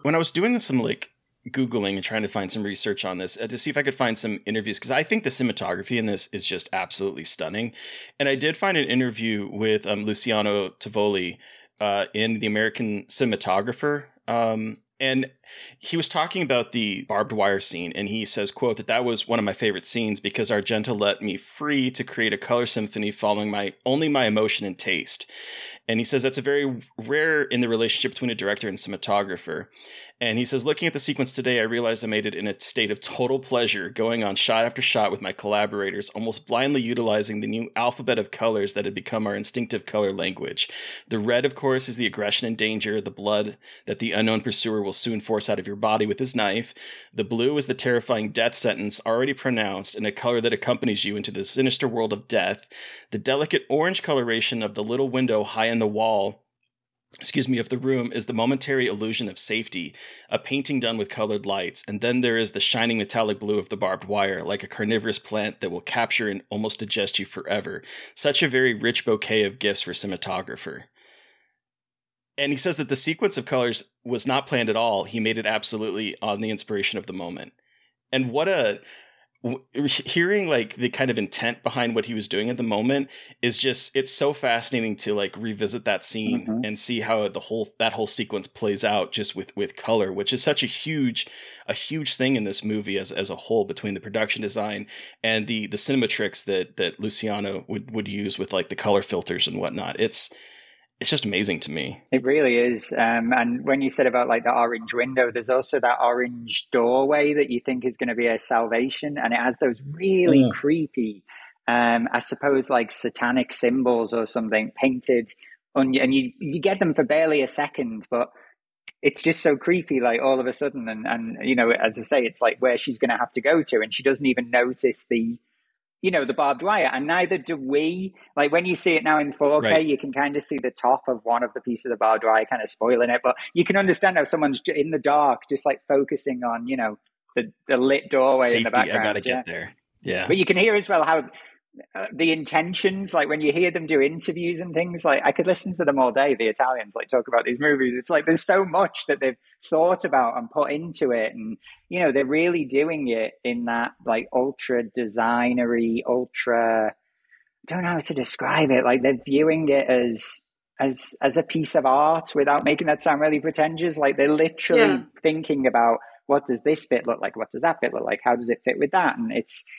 when I was doing some like Googling and trying to find some research on this to see if I could find some interviews, because I think the cinematography in this is just absolutely stunning. And I did find an interview with Luciano Tovoli in The American Cinematographer. And he was talking about the barbed wire scene, and he says, quote, that was one of my favorite scenes because Argento let me free to create a color symphony following only my emotion and taste. And he says that's a very rare in the relationship between a director and cinematographer. And he says, looking at the sequence today, I realized I made it in a state of total pleasure, going on shot after shot with my collaborators, almost blindly utilizing the new alphabet of colors that had become our instinctive color language. The red, of course, is the aggression and danger, the blood that the unknown pursuer will soon force out of your body with his knife. The blue is the terrifying death sentence already pronounced, and a color that accompanies you into the sinister world of death. The delicate orange coloration of the little window high in the wall of the room is the momentary illusion of safety, a painting done with colored lights. And then there is the shining metallic blue of the barbed wire, like a carnivorous plant that will capture and almost digest you forever. Such a very rich bouquet of gifts for cinematographer. And he says that the sequence of colors was not planned at all. He made it absolutely on the inspiration of the moment. And hearing like the kind of intent behind what he was doing at the moment is just, it's so fascinating to like revisit that scene and see how that whole sequence plays out just with color, which is such a huge thing in this movie as a whole, between the production design and the cinema tricks that Luciano would use with like the color filters and whatnot. It's just amazing to me. It really is. And when you said about like the orange window, there's also that orange doorway that you think is going to be a salvation. And it has those really creepy, I suppose like satanic symbols or something painted on you. And you get them for barely a second, but it's just so creepy, like all of a sudden. And you know, as I say, it's like where she's going to have to go to. And she doesn't even notice the barbed wire, and neither do we. Like when you see it now in 4K, right, you can kind of see the top of one of the pieces of barbed wire kind of spoiling it, but you can understand how someone's in the dark just like focusing on, the lit doorway safety, in the background. I gotta get there. Yeah. But you can hear as well how the intentions, like when you hear them do interviews and things, like I could listen to them all day, the Italians, like talk about these movies. It's like there's so much that they've thought about and put into it, and they're really doing it in that like ultra designery, ultra, I don't know how to describe it, like they're viewing it as a piece of art without making that sound really pretentious. Like they're literally thinking about, what does this bit look like, what does that bit look like, how does it fit with that? And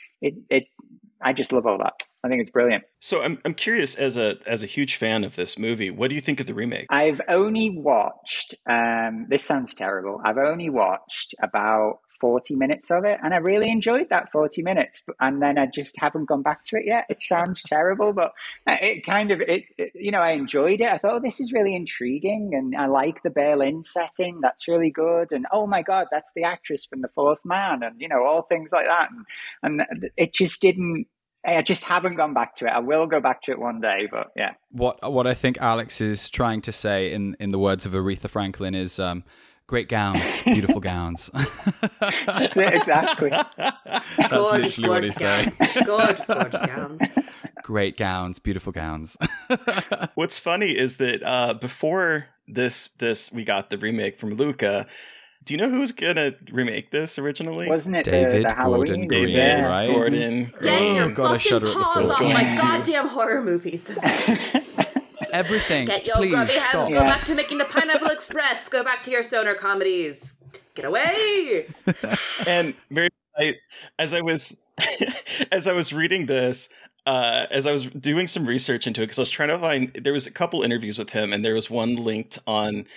I just love all that. I think it's brilliant. So I'm curious, as a huge fan of this movie, what do you think of the remake? I've only watched, this sounds terrible, I've only watched about 40 minutes of it, and I really enjoyed that 40 minutes, and then I just haven't gone back to it yet. It sounds terrible, but I enjoyed it. I thought, this is really intriguing, and I like the Berlin setting. That's really good. And oh my God, that's the actress from The Fourth Man, and all things like that. And it just didn't. I just haven't gone back to it. I will go back to it one day, but yeah. What I think Alex is trying to say, in the words of Aretha Franklin, is great gowns, beautiful gowns. That's it, exactly. That's literally what he's saying. Gorgeous gowns. Great gowns, beautiful gowns. What's funny is that before this we got the remake from Luca. Do you know who was gonna remake this originally? Wasn't it David the Gordon Green, right? Gordon. Getting your God, I shudder at the paws thought. off my goddamn horror movies. Everything. Get your Please grubby stop. hands. Go back to making the Pineapple Express. Go back to your stoner comedies. Get away. And Mary, as I was reading this, as I was doing some research into it, because I was trying to find, there was a couple interviews with him, and there was one linked on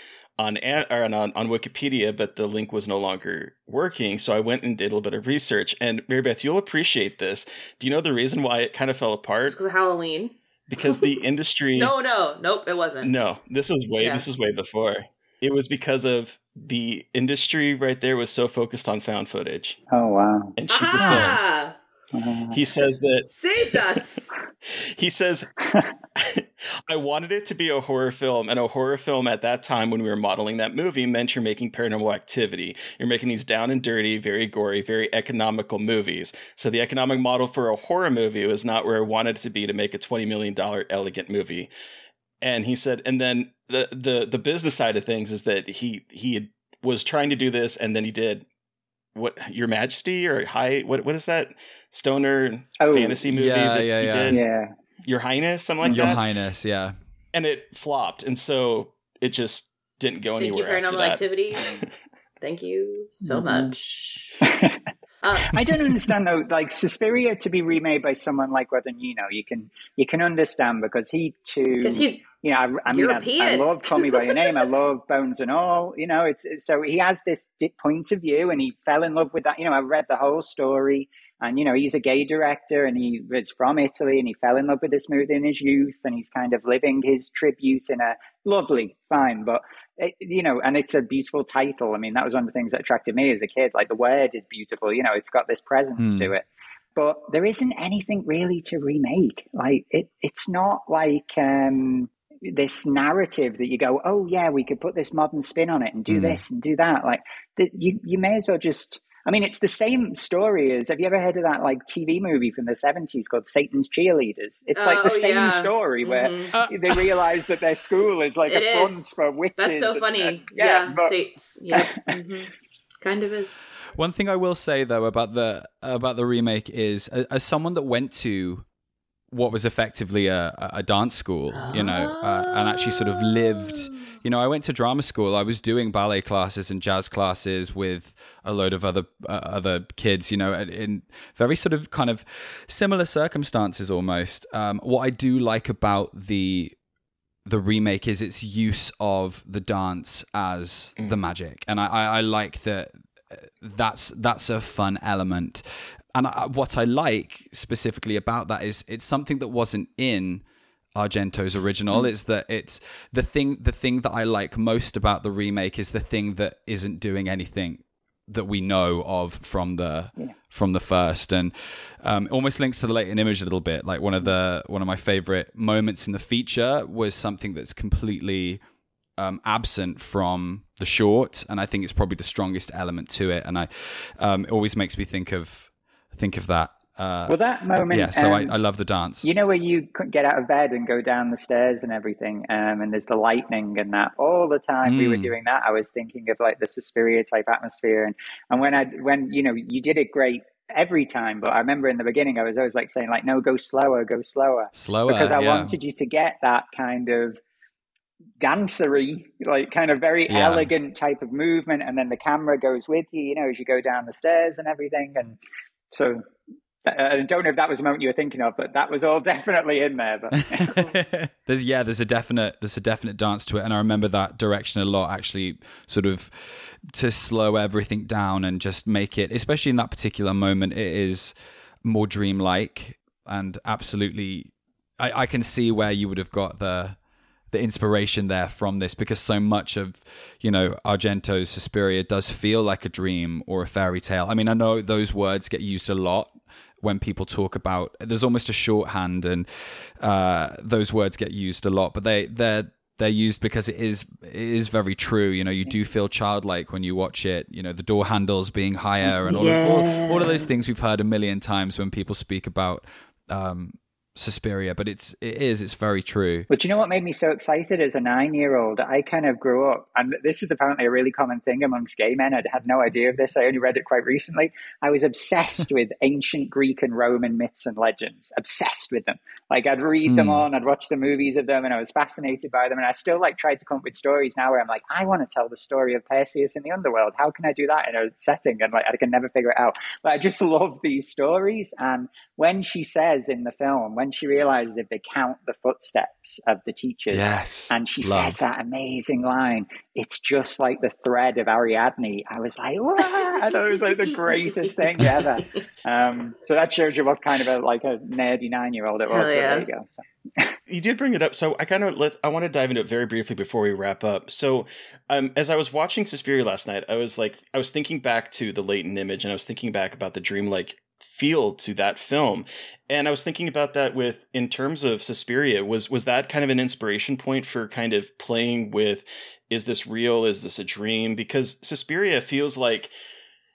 Wikipedia, but the link was no longer working. So I went and did a little bit of research. And Mary Beth, you'll appreciate this. Do you know the reason why it kind of fell apart? It's because of Halloween. Because the industry. Nope, it wasn't. No, this was way before. It was because of the industry right there was so focused on found footage. Oh wow! And cheaper films. He says that saved us. He says, I wanted it to be a horror film, and a horror film at that time when we were modeling that movie meant you're making Paranormal Activity. You're making these down and dirty, very gory, very economical movies. So the economic model for a horror movie was not where I wanted it to be to make a $20 million elegant movie. And he said, and then the business side of things is that he had was trying to do this, and then he did what, Your Majesty, or what is that stoner fantasy movie that he did? Yeah. Your Highness, something like Your that. Highness, yeah. And it flopped, and so it just didn't go Thank you, anywhere. Paranormal Activity. Thank you so much. I don't understand though, like Suspiria to be remade by someone like Guadagnino, you can understand because he too, because he's I mean, European. I love Call Me by Your Name, I love Bones and All, it's so he has this point of view, and he fell in love with that. I read the whole story, and he's a gay director, and he was from Italy, and he fell in love with this movie in his youth, and he's kind of living his tribute in a lovely, fine, but and it's a beautiful title. I mean, that was one of the things that attracted me as a kid. Like, the word is beautiful, it's got this presence to it. But there isn't anything really to remake. Like, it's not like this narrative that you go, oh yeah, we could put this modern spin on it and do this and do that. Like, you may as well just. I mean, it's the same story as, have you ever heard of that like TV movie from the 70s called Satan's Cheerleaders? It's like the same story where they realize that their school is like a front for witches. That's so funny. Kind of is. One thing I will say though about the remake is, as someone that went to what was effectively a dance school, and actually sort of lived. I went to drama school. I was doing ballet classes and jazz classes with a load of other kids, in very sort of kind of similar circumstances almost. What I do like about the remake is its use of the dance as the magic, and I like that. That's a fun element, and what I like specifically about that is it's something that wasn't in Argento's original. Is that it's the thing that I like most about the remake is the thing that isn't doing anything that we know of from the first, and almost links to the Latent Image a little bit. Like one of my favorite moments in the feature was something that's completely absent from the short, and I think it's probably the strongest element to it, and it always makes me think of that. Well, that moment. Yeah, so I love the dance. Where you couldn't get out of bed and go down the stairs and everything, and there's the lightning and that. All the time we were doing that, I was thinking of like the Suspiria type atmosphere, and when you did it great every time, but I remember in the beginning I was always like saying like, no, go slower, because I wanted you to get that kind of dancery, like kind of very elegant type of movement, and then the camera goes with you, as you go down the stairs and everything, and so. I don't know if that was the moment you were thinking of, but that was all definitely in there. But there's a definite dance to it, and I remember that direction a lot. Actually, sort of to slow everything down and just make it, especially in that particular moment, it is more dreamlike, and absolutely, I can see where you would have got the inspiration there from this, because so much of Argento's Suspiria does feel like a dream or a fairy tale. I mean, I know those words get used a lot when people talk about, there's almost a shorthand, and those words get used a lot, but they're used because it is very true. You do feel childlike when you watch it. The door handles being higher, and all of those things we've heard a million times when people speak about Suspiria, but it's very true. But you know what made me so excited as a 9-year-old? I kind of grew up, and this is apparently a really common thing amongst gay men. I had no idea of this. I only read it quite recently. I was obsessed with ancient Greek and Roman myths and legends. Obsessed with them. Like, I'd read them on, I'd watch the movies of them, and I was fascinated by them. And I still tried to come up with stories now where I'm like, I want to tell the story of Perseus in the underworld. How can I do that in a setting? And I can never figure it out. But I just love these stories. And when she says in the film, when she realizes if they count the footsteps of the teachers, and she says that amazing line, it's just like the thread of Ariadne. I was like, wow! I thought it was like the greatest thing ever. So that shows you what kind of a nerdy 9-year-old it was. There you go. So. You did bring it up, so I want to dive into it very briefly before we wrap up. So, as I was watching Suspiria last night, I was thinking back to the Latent Image, and I was thinking back about the dreamlike feel to that film, and I was thinking about that in terms of Suspiria. Was that kind of an inspiration point for kind of playing with, is this real? Is this a dream? Because Suspiria feels like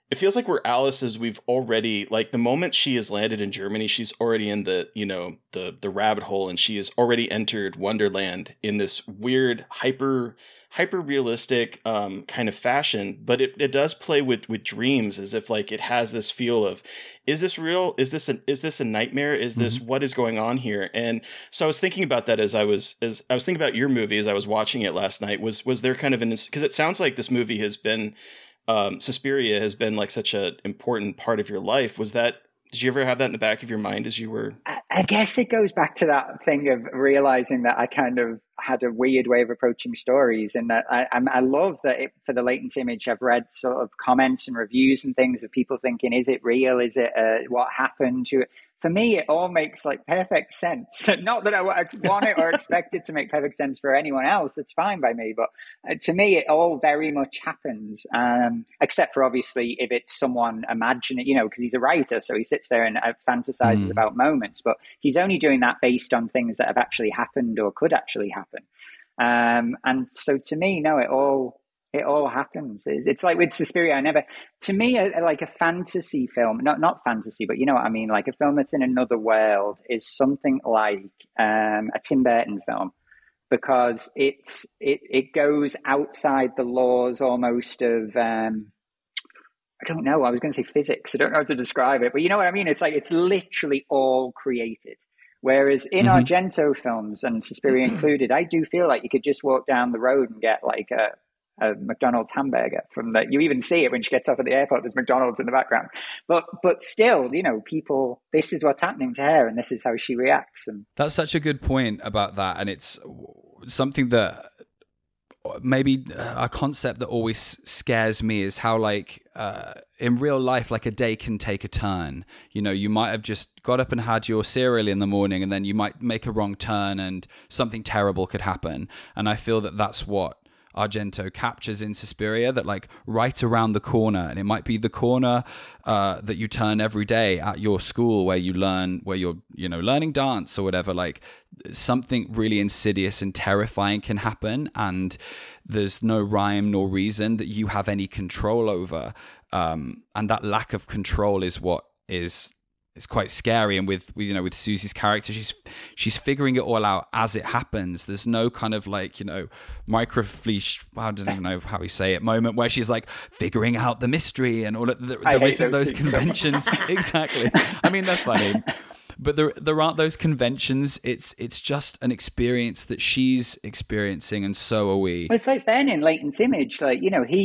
it feels like we're Alice as we've already, like, the moment she has landed in Germany, she's already in the, you know, the rabbit hole, and she has already entered Wonderland in this weird hyper realistic kind of fashion. But it does play with dreams, as if like it has this feel of, is this real? Is this a nightmare? Is this what is going on here? And so I was thinking about that as I was thinking about your movie as I was watching it last night. Was there kind of because it sounds like this movie has been Suspiria has been like such an important part of your life. Did you ever have that in the back of your mind as you were? I guess it goes back to that thing of realizing that I kind of had a weird way of approaching stories, and that I love that for the Latent Image, I've read sort of comments and reviews and things of people thinking, is it real? Is it what happened to it? For me, it all makes like perfect sense. Not that I want it or expect it to make perfect sense for anyone else. It's fine by me. But to me, it all very much happens, except for obviously if it's someone imagining, you know, because he's a writer. So he sits there and fantasizes about moments. But he's only doing that based on things that have actually happened or could actually happen. And so to me, no, it all happens. It's like with Suspiria, to me, like a fantasy film, not fantasy, but you know what I mean? Like a film that's in another world is something like a Tim Burton film, because it goes outside the laws almost of, I don't know, I was going to say physics. I don't know how to describe it, but you know what I mean? It's like, it's literally all created. Whereas in Argento films, and Suspiria included, I do feel like you could just walk down the road and get like a McDonald's hamburger from that. You even see it when she gets off at the airport, there's McDonald's in the background, but still, you know, people, this is what's happening to her and this is how she reacts. And that's such a good point about that. And it's something that maybe a concept that always scares me is how like in real life, like a day can take a turn. You know, you might have just got up and had your cereal in the morning, and then you might make a wrong turn and something terrible could happen. And I feel that that's what Argento captures in Suspiria, that like right around the corner, and it might be the corner that you turn every day at your school where you're, you know, learning dance or whatever, like something really insidious and terrifying can happen, and there's no rhyme nor reason that you have any control over. And that lack of control is what is quite scary. And with Susie's character, she's figuring it all out as it happens. There's no kind of like, you know, microfleesh, I don't even know how we say it, moment where she's like figuring out the mystery and all of there isn't those conventions. Exactly. I mean, they're funny, but there aren't those conventions. It's just an experience that she's experiencing, and so are we. It's like Ben in Latent Image, like, you know,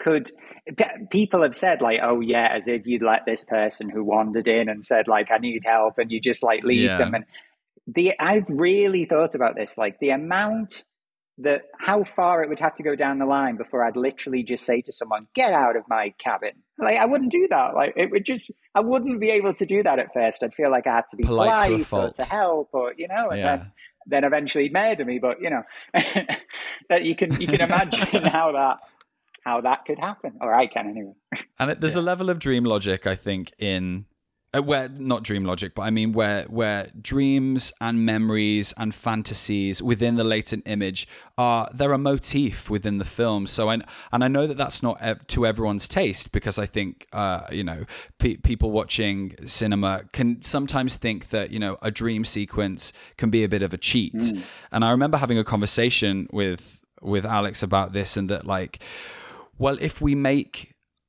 people have said like, oh yeah, as if you'd let this person who wandered in and said like, I need help, and you just like leave them. And I've really thought about this, like the amount how far it would have to go down the line before I'd literally just say to someone, get out of my cabin. Like, I wouldn't do that. Like, I wouldn't be able to do that at first. I'd feel like I had to be polite or to help, or, you know, and then eventually murder me. But, you know, that you can imagine how that could happen, or I can anyway. And there's a level of dream logic, I think, in where, not dream logic, but I mean where dreams and memories and fantasies within the Latent Image they're a motif within the film. So and I know that that's not to everyone's taste, because I think you know, people watching cinema can sometimes think that, you know, a dream sequence can be a bit of a cheat. And I remember having a conversation with Alex about this, and that like, well, if we make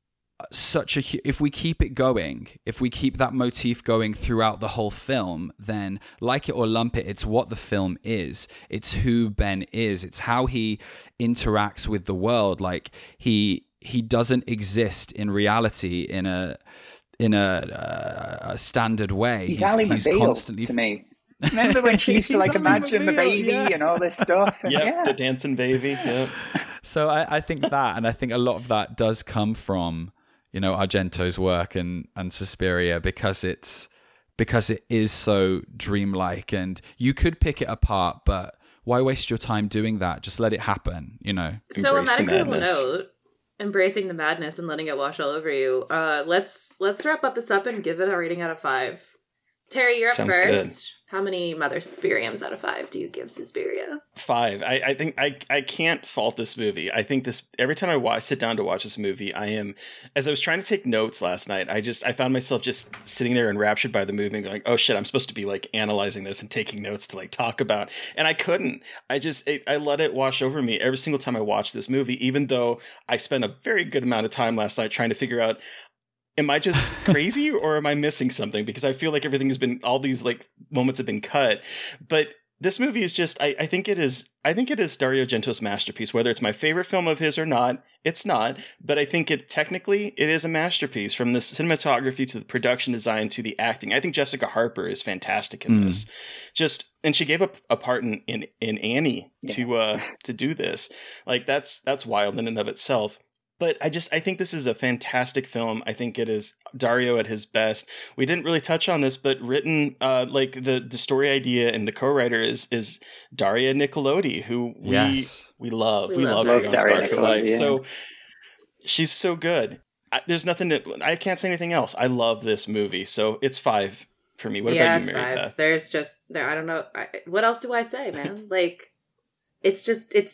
if we keep it going, if we keep that motif going throughout the whole film, then like it or lump it, it's what the film is. It's who Ben is. It's how he interacts with the world. Like he doesn't exist in reality in a standard way. He's constantly to me. Remember when she used to like imagine the baby and all this stuff? The dancing baby. Yep. So I think that, and I think a lot of that does come from, you know, Argento's work and Suspiria, because it is so dreamlike, and you could pick it apart, but why waste your time doing that? Just let it happen, you know. So on that incredible note, embracing the madness and letting it wash all over you, let's wrap up this up and give it a rating out of 5. Terry, you're up Sounds first. good. How many Mother Suspiriums out of 5 do you give Suspiria? 5. I think I can't fault this movie. I think this, every time I sit down to watch this movie, as I was trying to take notes last night, I found myself just sitting there enraptured by the movie and going, oh shit, I'm supposed to be like analyzing this and taking notes to like talk about. And I couldn't. I let it wash over me every single time I watched this movie, even though I spent a very good amount of time last night trying to figure out, am I just crazy or am I missing something? Because I feel like all these like moments have been cut. But this movie is just, I think it is Dario Argento's masterpiece. Whether it's my favorite film of his or not, it's not. But I think technically it is a masterpiece, from the cinematography to the production design to the acting. I think Jessica Harper is fantastic in this. And she gave up a part in Annie to do this. Like that's wild in and of itself. But I think this is a fantastic film. I think it is Dario at his best. We didn't really touch on this, but written, like the story idea and the co-writer is Daria Nicolodi, who we love. We love her on Scarred for Life. Yeah. So she's so good. I can't say anything else. I love this movie. So it's 5 for me. What about you, Mary Beth? There's I don't know. What else do I say, man? Like, it's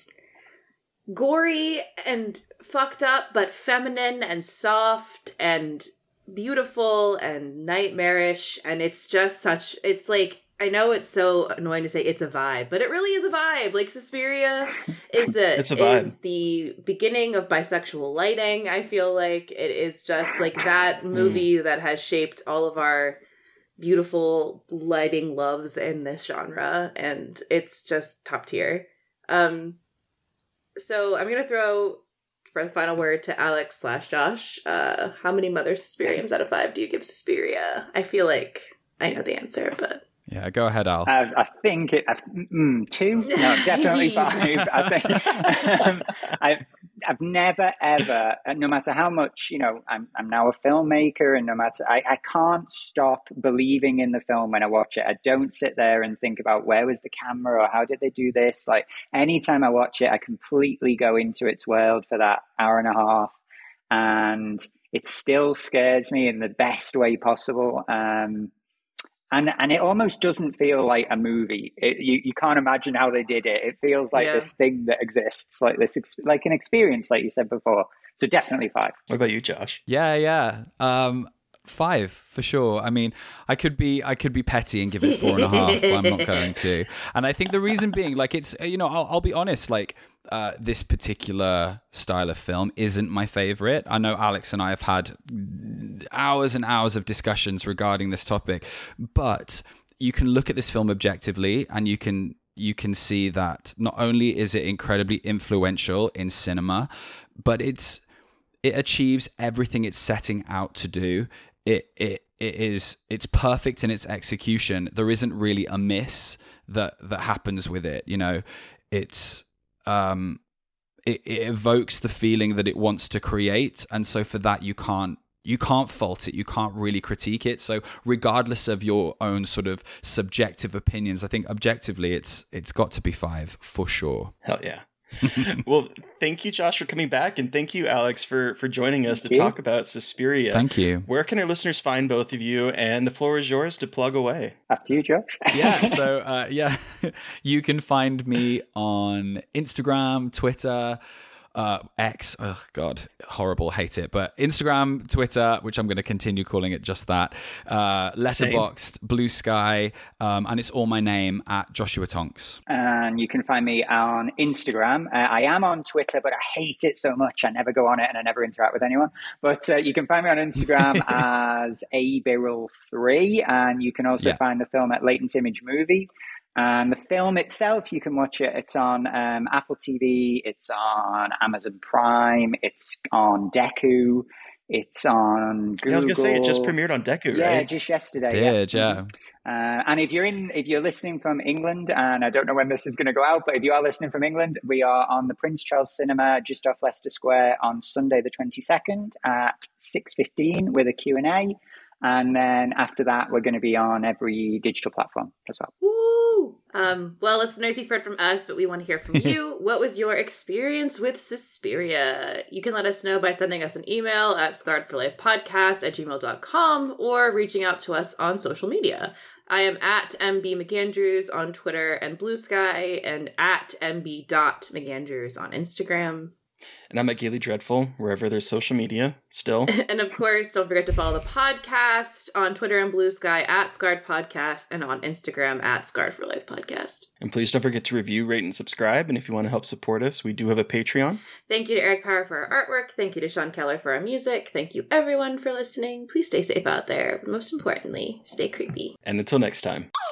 gory and fucked up, but feminine and soft and beautiful and nightmarish. And it's like, I know it's so annoying to say it's a vibe, but it really is a vibe. Like, Suspiria is the beginning of bisexual lighting. I feel like it is just like that movie that has shaped all of our beautiful lighting loves in this genre. And it's just top tier. So I'm going to throw for the final word to Alex / Josh. How many Mother Suspiriums out of 5 do you give Suspiria? I feel like I know the answer, but... Yeah, go ahead, Al. I think 2. No, definitely 5. I think I've never ever, no matter how much, I'm now a filmmaker, and no matter, I can't stop believing in the film when I watch it. I don't sit there and think about where was the camera or how did they do this. Like, anytime I watch it, I completely go into its world for that hour and a half, and it still scares me in the best way possible. And it almost doesn't feel like a movie. You can't imagine how they did it. It feels like this thing that exists, like like an experience, like you said before. So definitely 5. What about you, Josh? Yeah. 5 for sure. I mean, I could be petty and give it 4.5, but I'm not going to. And I think the reason being, like, it's, I'll be honest, like, this particular style of film isn't my favorite. I know Alex and I have had hours and hours of discussions regarding this topic, but you can look at this film objectively and you can see that not only is it incredibly influential in cinema, but it achieves everything it's setting out to do. It's perfect in its execution. There isn't really a miss that happens with it. It's it evokes the feeling that it wants to create, and so for that you can't fault it. You can't really critique it. So regardless of your own sort of subjective opinions, I think objectively it's got to be 5 for sure. Hell yeah. Well, thank you, Josh, for coming back, and thank you, Alex, for joining us to talk about Suspiria. Thank you. Where can our listeners find both of you? And the floor is yours to plug away. After you, Josh. Yeah. So, you can find me on Instagram, Twitter, X, oh god, horrible, hate it, but Instagram, Twitter, which I'm going to continue calling it just that, Letterboxd, Blue Sky, and it's all my name at Joshua Tonks. And you can find me on Instagram. I am on Twitter, but I hate it so much I never go on it and I never interact with anyone. But you can find me on Instagram as abirrel3, and you can also find the film at Latent Image Movie. And the film itself, you can watch it. It's on Apple TV. It's on Amazon Prime. It's on Deku. It's on Google. Yeah, I was going to say, it just premiered on Deku, right? Yeah, just yesterday. Yeah. And if you're listening from England, and I don't know when this is going to go out, but if you are listening from England, we are on the Prince Charles Cinema just off Leicester Square on Sunday the 22nd at 6:15 with a Q&A. And then after that, we're going to be on every digital platform as well. Woo! Well, listeners, you've heard from us, but we want to hear from you. What was your experience with Suspiria? You can let us know by sending us an email at scarredforlifepodcast@gmail.com or reaching out to us on social media. I am at MB McAndrews on Twitter and Blue Sky, and at MB.McAndrews on Instagram. And I'm at Gaily Dreadful, wherever there's social media still. And of course, don't forget to follow the podcast on Twitter and Blue Sky at Scarred Podcast, and on Instagram at Scarred for Life Podcast. And please don't forget to review, rate, and subscribe. And if you want to help support us, we do have a Patreon. Thank you to Eric Power for our artwork. Thank you to Sean Keller for our music. Thank you everyone for listening. Please stay safe out there. But most importantly, stay creepy. And until next time.